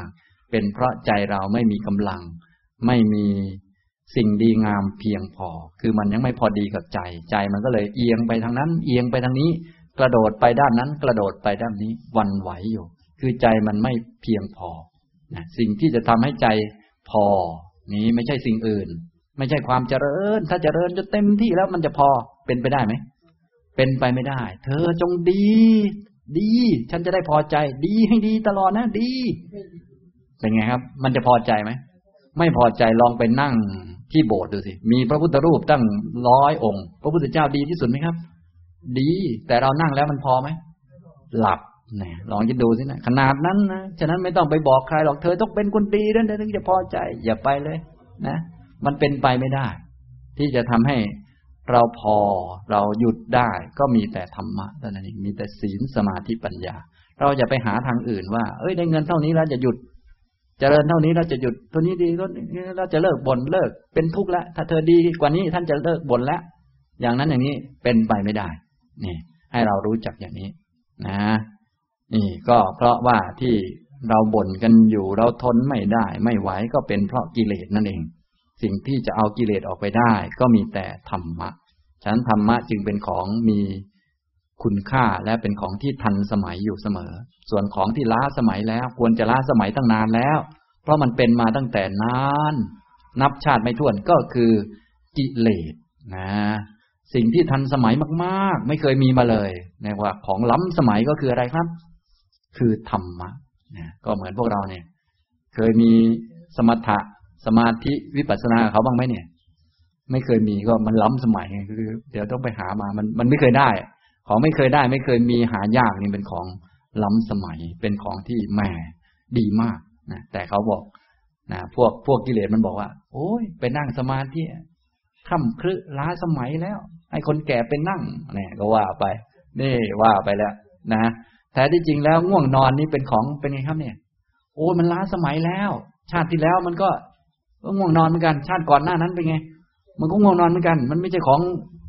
เป็นเพราะใจเราไม่มีกำลังไม่มีสิ่งดีงามเพียงพอคือมันยังไม่พอดีกับใจใจมันก็เลยเอียงไปทางนั้นเอียงไปทางนี้กระโดดไปด้านนั้นกระโดดไปด้านนี้หวั่นไหวอยู่คือใจมันไม่เพียงพอนะสิ่งที่จะทำให้ใจพอนี้ไม่ใช่สิ่งอื่นไม่ใช่ความเจริญถ้าเจริญจนเต็มที่แล้วมันจะพอเป็นไปได้ไหมเป็นไปไม่ได้เธอจงดีฉันจะได้พอใจดีให้ดีตลอดนะดีเป็นไงครับมันจะพอใจไหมไม่พอใจลองไปนั่งที่โบสถ์ดูสิมีพระพุทธรูปตั้ง100 องค์พระพุทธเจ้าดีที่สุดไหมครับดีแต่เรานั่งแล้วมันพอไหมหลับเนี่ยลองคิดดูสินะขนาดนั้นนะฉะนั้นไม่ต้องไปบอกใครหรอกเธอต้องเป็นคนดีนั่นถึงจะพอใจอย่าไปเลยนะมันเป็นไปไม่ได้ที่จะทำให้เราพอเราหยุดได้ก็มีแต่ธรรมะเท่านั้นเองมีแต่ศีลสมาธิปัญญาเราอย่าไปหาทางอื่นว่าได้เงินเท่านี้แล้วจะหยุดเจริญเท่านี้เราจะหยุดตัวนี้ดีเราจะเลิกบ่นเลิกเป็นทุกข์แล้วถ้าเธอดีกว่านี้ท่านจะเลิกบ่นแล้วอย่างนั้นอย่างนี้เป็นไปไม่ได้นี่ให้เรารู้จักอย่างนี้นะนี่ก็เพราะว่าที่เราบ่นกันอยู่เราทนไม่ได้ไม่ไหวก็เป็นเพราะกิเลสนั่นเองสิ่งที่จะเอากิเลสออกไปได้ก็มีแต่ธรรมะฉะนั้นธรรมะจึงเป็นของมีคุณค่าและเป็นของที่ทันสมัยอยู่เสมอส่วนของที่ล้าสมัยแล้วควรจะล้าสมัยตั้งนานแล้วเพราะมันเป็นมาตั้งแต่นานนับชาติไม่ถ้วนก็คือกิเลสนะสิ่งที่ทันสมัยมากๆไม่เคยมีมาเลยเรียกว่าของล้ำสมัยก็คืออะไรครับคือธรรมะนะก็เหมือนพวกเราเนี่ยเคยมีสมถะสมาธิวิปัสสนาเขาบ้างไหมเนี่ยไม่เคยมีก็มันล้ำสมัยคือเดี๋ยวต้องไปหามามันไม่เคยได้ของไม่เคยได้ไม่เคยมีหายากนี่เป็นของล้ำสมัยเป็นของที่แหมดีมากนะแต่เขาบอกนะพวกกิเลสมันบอกว่าโอ้ยไปนั่งสมาธิค่ำครึล้าสมัยแล้วให้คนแก่ไปนั่งเนี่ยก็ว่าไปนี่ว่าไปแล้วนะแท้ที่จริงแล้วง่วงนอนนี่เป็นของเป็นไงครับเนี่ยโอ้มันล้าสมัยแล้วชาติที่แล้วมันก็ง่วงนอนเหมือนกันชาติก่อนหน้านั้นเป็นไงมันก็ง่วงนอนเหมือนกันมันไม่ใช่ของ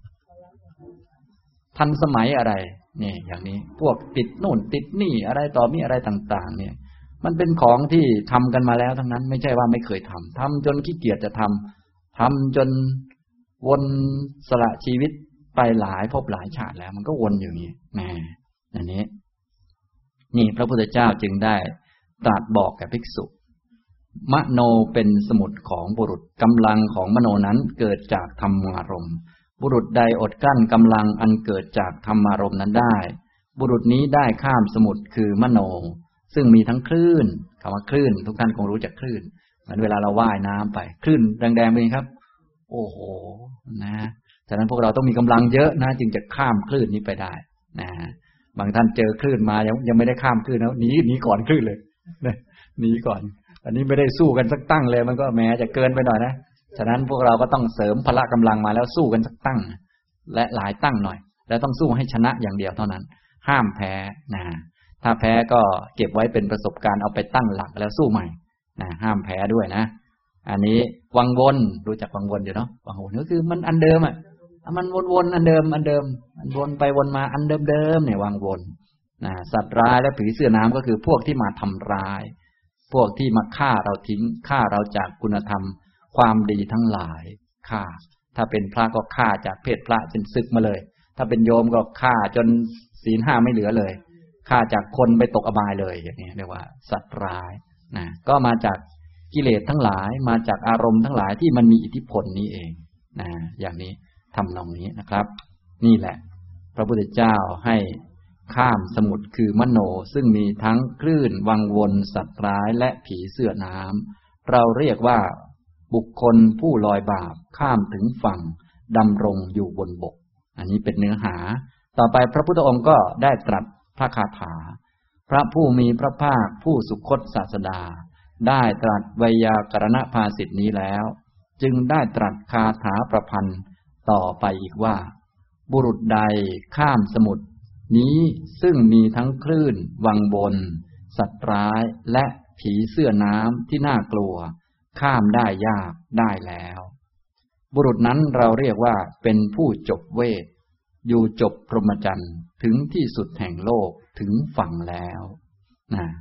ทันสมัยอะไรนี่อย่างนี้พวกติดโน่นติดนี่อะไรต่อมีอะไรต่างๆเนี่ยมันเป็นของที่ทำกันมาแล้วทั้งนั้นไม่ใช่ว่าไม่เคยทำจนขี้เกียจจะทำจนวนสละชีวิตไปหลายภพหลายชาติแล้วมันก็วนอยู่อย่างนี้อันนี้นี่พระพุทธเจ้าจึงได้ตรัสบอกแก่ภิกษุมโนเป็นสมุดของบุรุษกำลังของมโนนั้นเกิดจากธรรมารมณ์บุรุษใดอดกั้นกำลังอันเกิดจากธรรมารมณ์นั้นได้บุรุษนี้ได้ข้ามสมุดคือมโนซึ่งมีทั้งคลื่นคำว่าคลื่นทุกท่านคงรู้จักคลื่นเหมือนเวลาเราว่ายน้ำไปคลื่นแดงๆเป็นครับโอ้โหนะฉะนั้นพวกเราต้องมีกำลังเยอะนะจึงจะข้ามคลื่นนี้ไปได้นะบางท่านเจอคลื่นมายังไม่ได้ข้ามคลื่นแล้วหนีก่อนคลื่นเลยหนีก่อนอันนี้ไม่ได้สู้กันสักตั้งเลยมันก็แม้จะเกินไปหน่อยนะฉะนั้นพวกเราก็ต้องเสริมพละกำลังมาแล้วสู้กันสักตั้งและหลายตั้งหน่อยแล้วต้องสู้ให้ชนะอย่างเดียวเท่านั้นห้ามแพ้นะถ้าแพ้ก็เก็บไว้เป็นประสบการณ์เอาไปตั้งหลักแล้วสู้ใหม่นะห้ามแพ้ด้วยนะอันนี้วังวนรู้จักวังวนอยู่เนาะวังวนก็คือมันอันเดิมอ่ะมันวนๆอันเดิมมันวนไปวนมาอันเดิมๆเนี่ยวังวนนะสัตว์ร้ายและผีเสื้อน้ำก็คือพวกที่มาทำร้ายพวกที่มาฆ่าเราทิ้งฆ่าเราจากคุณธรรมความดีทั้งหลายฆ่าถ้าเป็นพระก็ฆ่าจากเพศพระจนสึกมาเลยถ้าเป็นโยมก็ฆ่าจนศีล 5ไม่เหลือเลยฆ่าจากคนไปตกอบายเลยอย่างนี้เรียกว่าสัตว์ร้ายนะก็มาจากกิเลสทั้งหลายมาจากอารมณ์ทั้งหลายที่มันมีอิทธิพลนี้เองนะอย่างนี้ทำนองนี้นะครับนี่แหละพระพุทธเจ้าให้ข้ามสมุทรคือมโนซึ่งมีทั้งคลื่นวังวนสัตว์ร้ายและผีเสื้อน้ำเราเรียกว่าบุคคลผู้ลอยบาปข้ามถึงฝั่งดำรงอยู่บนบกอันนี้เป็นเนื้อหาต่อไปพระพุทธองค์ก็ได้ตรัสพระคาถาพระผู้มีพระภาคผู้สุคตศาสดาได้ตรัสไวยากรณภาสิทธินี้แล้วจึงได้ตรัสคาถาประพันธ์ต่อไปอีกว่าบุรุษใดข้ามสมุทรนี้ซึ่งมีทั้งคลื่นวังวนสัตว์ร้ายและผีเสื้อน้ำที่น่ากลัวข้ามได้ยากได้แล้วบุรุษนั้นเราเรียกว่าเป็นผู้จบเวทอยู่จบพรหมจรรย์ถึงที่สุดแห่งโลกถึงฝั่งแล้วนะ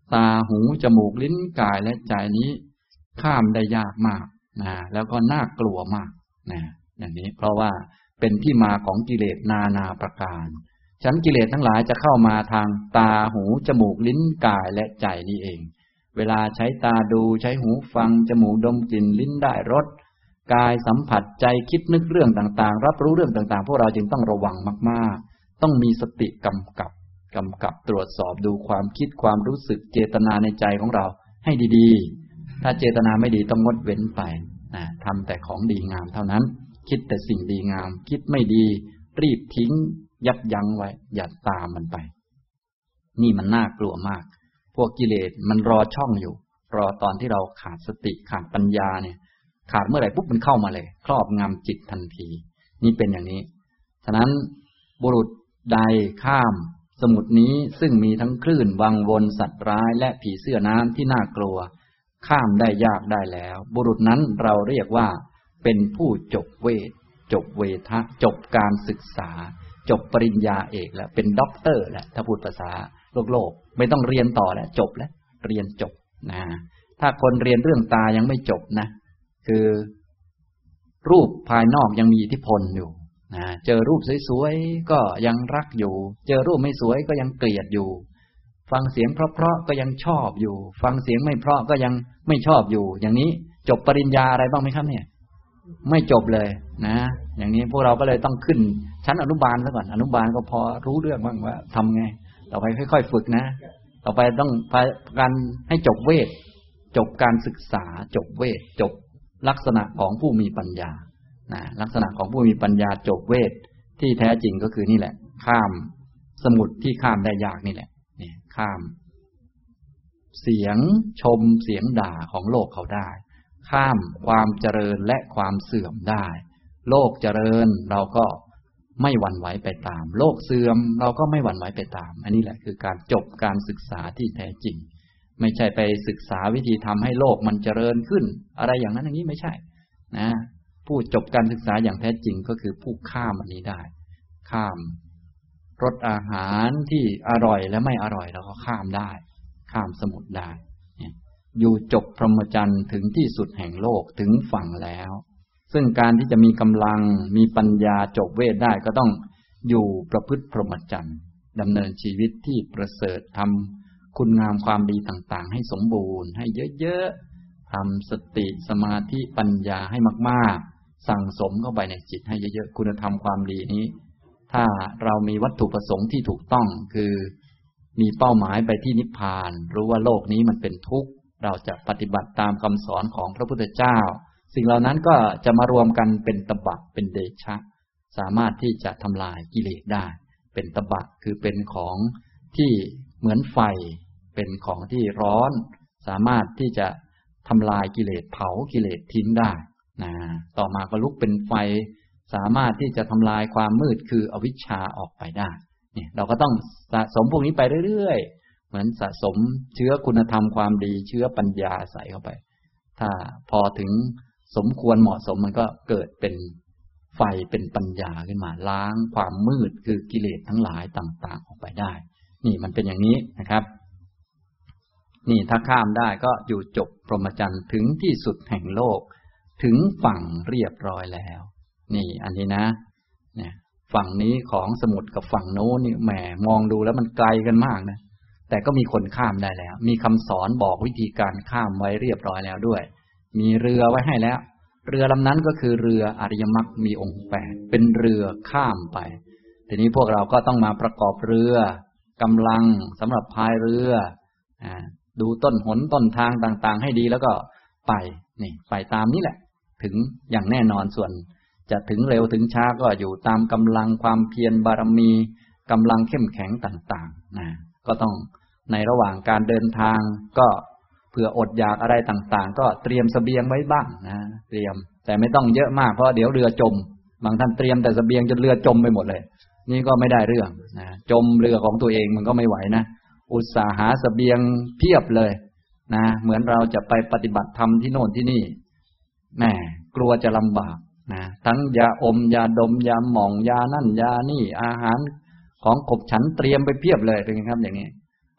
ตาหูจมูกลิ้นกายและใจนี้ข้ามได้ยากมากนะแล้วก็น่ากลัวมากนะอย่างนี้เพราะว่าเป็นที่มาของกิเลสนานาประการฉะนั้นกิเลสทั้งหลายจะเข้ามาทางตาหูจมูกลิ้นกายและใจนี่เองเวลาใช้ตาดูใช้หูฟังจมูกดมกลิ่นลิ้นได้รสกายสัมผัสใจคิดนึกเรื่องต่างๆรับรู้เรื่องต่างๆพวกเราจึงต้องระวังมากๆต้องมีสติกำกับตรวจสอบดูความคิดความรู้สึกเจตนาในใจของเราให้ดีๆถ้าเจตนาไม่ดีต้องงดเว้นไปนะทำแต่ของดีงามเท่านั้นคิดแต่สิ่งดีงามคิดไม่ดีรีบทิ้งยับยั้งไว้อย่าตามมันไปนี่มันน่ากลัวมากพวกกิเลสมันรอช่องอยู่รอตอนที่เราขาดสติขาดปัญญาเนี่ยขาดเมื่อไหร่ปุ๊บมันเข้ามาเลยครอบงำจิตทันทีนี่เป็นอย่างนี้ฉะนั้นบุรุษใดข้ามสมุทรนี้ซึ่งมีทั้งคลื่นวังวนสัตว์ร้ายและผีเสื้อน้ำที่น่ากลัวข้ามได้ยากได้แล้วบุรุษนั้นเราเรียกว่าเป็นผู้จบเวทจบเวทะจบการศึกษาจบปริญญาเอกแล้วเป็นด็อกเตอร์แล้วถ้าพูดภาษาโลกไม่ต้องเรียนต่อแล้วจบแล้วเรียนจบนะถ้าคนเรียนเรื่องตายังไม่จบนะคือรูปภายนอกยังมีอิทธิพลอยู่นะเจอรูปสวยๆก็ยังรักอยู่เจอรูปไม่สวยก็ยังเกลียดอยู่ฟังเสียงเพราะๆก็ยังชอบอยู่ฟังเสียงไม่เพราะก็ยังไม่ชอบอยู่อย่างนี้จบปริญญาอะไรบ้างไหมครับเนี่ยไม่จบเลยนะอย่างนี้พวกเราก็เลยต้องขึ้นชั้นอนุบาลซะก่อนอนุบาลก็พอรู้เรื่องบ้างว่าทำไงต่อไปค่อยๆฝึกนะต่อไปต้องการให้จบเวทจบการศึกษาจบเวทจบลักษณะของผู้มีปัญญานะลักษณะของผู้มีปัญญาจบเวทที่แท้จริงก็คือนี่แหละข้ามสมุทรที่ข้ามได้ยากนี่แหละนี่ข้ามเสียงชมเสียงด่าของโลกเขาได้ข้ามความเจริญและความเสื่อมได้โลกเจริญเราก็ไม่หวั่นไหวไปตามโลกเสื่อมเราก็ไม่หวั่นไหวไปตามอันนี้แหละคือการจบการศึกษาที่แท้จริงไม่ใช่ไปศึกษาวิธีทำให้โลกมันเจริญขึ้นอะไรอย่างนั้นอย่างนี้ไม่ใช่นะผู้จบการศึกษาอย่างแท้จริงก็คือผู้ข้ามอันนี้ได้ข้ามรสอาหารที่อร่อยและไม่อร่อยเราก็ข้ามได้ข้ามสมุทรได้อยู่จบพรหมจรรย์ถึงที่สุดแห่งโลกถึงฝั่งแล้วซึ่งการที่จะมีกำลังมีปัญญาจบเวทได้ก็ต้องอยู่ประพฤติพรหมจรรย์ดำเนินชีวิตที่ประเสริฐทำคุณงามความดีต่างๆให้สมบูรณ์ให้เยอะๆทำสติสมาธิปัญญาให้มากๆสั่งสมเข้าไปในจิตให้เยอะๆคุณธรรมความดีนี้ถ้าเรามีวัตถุประสงค์ที่ถูกต้องคือมีเป้าหมายไปที่นิพพานรู้ว่าโลกนี้มันเป็นทุกข์เราจะปฏิบัติตามคำสอนของพระพุทธเจ้าสิ่งเหล่านั้นก็จะมารวมกันเป็นตบะเป็นเดชะสามารถที่จะทำลายกิเลสได้เป็นตบะคือเป็นของที่เหมือนไฟเป็นของที่ร้อนสามารถที่จะทำลายกิเลสเผากิเลสทิ้งได้นะต่อมาก็ลุกเป็นไฟสามารถที่จะทำลายความมืดคืออวิชชาออกไปได้เนี่ยเราก็ต้องสะสมพวกนี้ไปเรื่อยๆเหมือนสะสมเชื้อคุณธรรมความดีเชื้อปัญญาใส่เข้าไปถ้าพอถึงสมควรเหมาะสมมันก็เกิดเป็นไฟเป็นปัญญาขึ้นมาล้างความมืดคือกิเลสทั้งหลายต่างๆออกไปได้นี่มันเป็นอย่างนี้นะครับนี่ถ้าข้ามได้ก็อยู่จบพรหมจรรย์ถึงที่สุดแห่งโลกถึงฝั่งเรียบร้อยแล้วนี่อันนี้นะเนี่ยฝั่งนี้ของสมุทรกับฝั่งโน้นนี่แหมมองดูแล้วมันไกลกันมากนะแต่ก็มีคนข้ามได้แล้วมีคำสอนบอกวิธีการข้ามไว้เรียบร้อยแล้วด้วยมีเรือไว้ให้แล้วเรือลำนั้นก็คือเรืออริยมรรคมีองค์8เป็นเรือข้ามไปทีนี้พวกเราก็ต้องมาประกอบเรือกำลังสำหรับพายเรือดูต้นหนต้นทางต่างๆให้ดีแล้วก็ไปนี่ไปตามนี้แหละถึงอย่างแน่นอนส่วนจะถึงเร็วถึงช้าก็อยู่ตามกำลังความเพียรบารมีกำลังเข้มแข็งต่างๆนะก็ต้องในระหว่างการเดินทางก็เผื่ออดอยากอะไรต่างๆก็เตรียมเสบียงไว้บ้างนะเตรียมแต่ไม่ต้องเยอะมากเพราะเดี๋ยวเรือจมบางท่านเตรียมแต่เสบียงจนเรือจมไปหมดเลยนี่ก็ไม่ได้เรื่องนะจมเรือของตัวเองมันก็ไม่ไหวนะอุตสาหาเสบียงเพียบเลยนะเหมือนเราจะไปปฏิบัติธรรมที่โน่นที่นี่แหมกลัวจะลำบากนะทั้งยาอมยาดมยาหม่องยานั่นยานี่อาหารของขบฉันเตรียมไปเพียบเลยเป็นไงครับอย่างนี้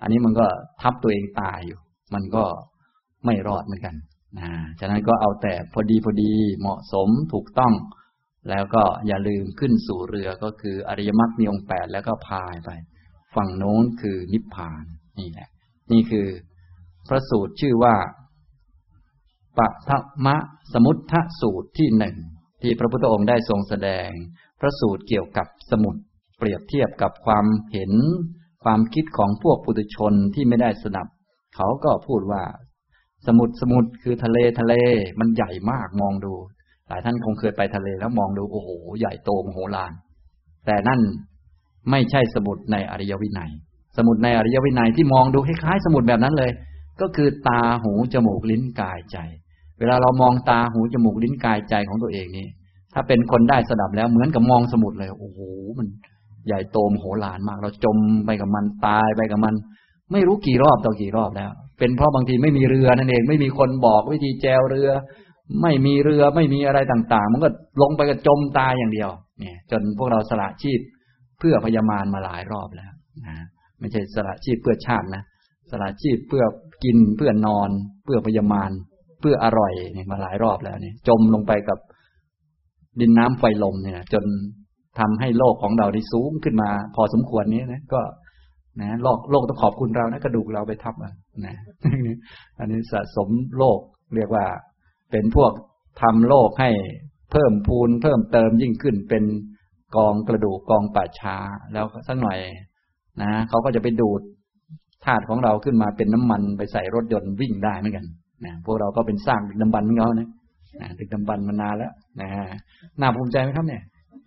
อันนี้มันก็ทับตัวเองตายอยู่มันก็ไม่รอดเหมือนกันฉะนั้นก็เอาแต่พอดีเหมาะสมถูกต้องแล้วก็อย่าลืมขึ้นสู่เรือก็คืออริยมรรคมีองค์ 8แล้วก็พายไปฝั่งโน้นคือนิพพานนี่แหละนี่คือพระสูตรชื่อว่าปฐมสมุทฐสูตรที่หนึ่งที่พระพุทธองค์ได้ทรงแสดงพระสูตรเกี่ยวกับสมุทรเปรียบเทียบกับความเห็นความคิดของพวกปุถุชนที่ไม่ได้สดับเขาก็พูดว่าสมุทรคือทะเลมันใหญ่มากมองดูหลายท่านคงเคยไปทะเลแล้วมองดูโอ้โหใหญ่โตมโหฬารแต่นั่นไม่ใช่สมุทรในอริยวินัยสมุทรในอริยวินัยที่มองดูคล้ายๆสมุทรแบบนั้นเลยก็คือตาหูจมูกลิ้นกายใจเวลาเรามองตาหูจมูกลิ้นกายใจของตัวเองนี่ถ้าเป็นคนได้สดับแล้วเหมือนกับมองสมุทรเลยโอ้โหมันใหญ่โตมโหฬารมากเราจมไปกับมันตายไปกับมันไม่รู้กี่รอบต่อกี่รอบแล้วเป็นเพราะบางทีไม่มีเรือนั่นเองไม่มีคนบอกวิธีแจวเรือไม่มีเรือไม่มีอะไรต่างๆมันก็ลงไปกับจมตายอย่างเดียวเนี่ยจนพวกเราสละชีพเพื่อพยามารมาหลายรอบแล้วนะไม่ใช่สละชีพเพื่อชาตินะสละชีพเพื่อกินเพื่อนอนเพื่อพยามารเพื่ออร่อยเนี่ยมาหลายรอบแล้วเนี่ยจมลงไปกับดินน้ำไฟลมเนี่ยจนทำให้โลกของเราได้สูงขึ้นมาพอสมควรนี้นะก็นะโลกต้องขอบคุณเรานะกระดูกเราไปทับนะอันนี้สะสมโลกเรียกว่าเป็นพวกทำโลกให้เพิ่มพูนเพิ่มเติมยิ่งขึ้นเป็นกองกระดูกกองป่าช้าแล้วสักหน่อยนะเขาก็จะไปดูดธาตุของเราขึ้นมาเป็นน้ำมันไปใส่รถยนต์วิ่งได้เหมือนกันนะพวกเราก็เป็นสร้างดึกดำบรรพ์ของเขานะดึกดำบรรพ์มานานแล้วนะน่าภูมิใจไหมครับเนี่ย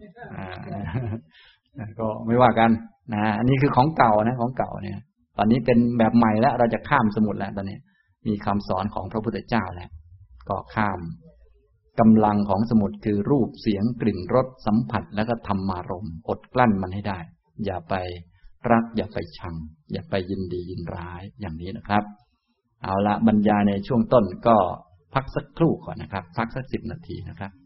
ก็ไม่ว่ากันนะอันนี้คือของเก่านะของเก่าเนี่ยตอนนี้เป็นแบบใหม่แล้วเราจะข้ามสมุทรแล้วตอนนี้มีคำสอนของพระพุทธเจ้าแล้วก็ข้ามกำลังของสมุทรคือรูปเสียงกลิ่นรสสัมผัสแล้วก็ธรรมารมณ์อดกลั้นมันให้ได้อย่าไปรักอย่าไปชังอย่าไปยินดียินร้ายอย่างนี้นะครับเอาละบรรยายในช่วงต้นก็พักสักครู่ก่อนนะครับพักสัก10 นาทีนะครับ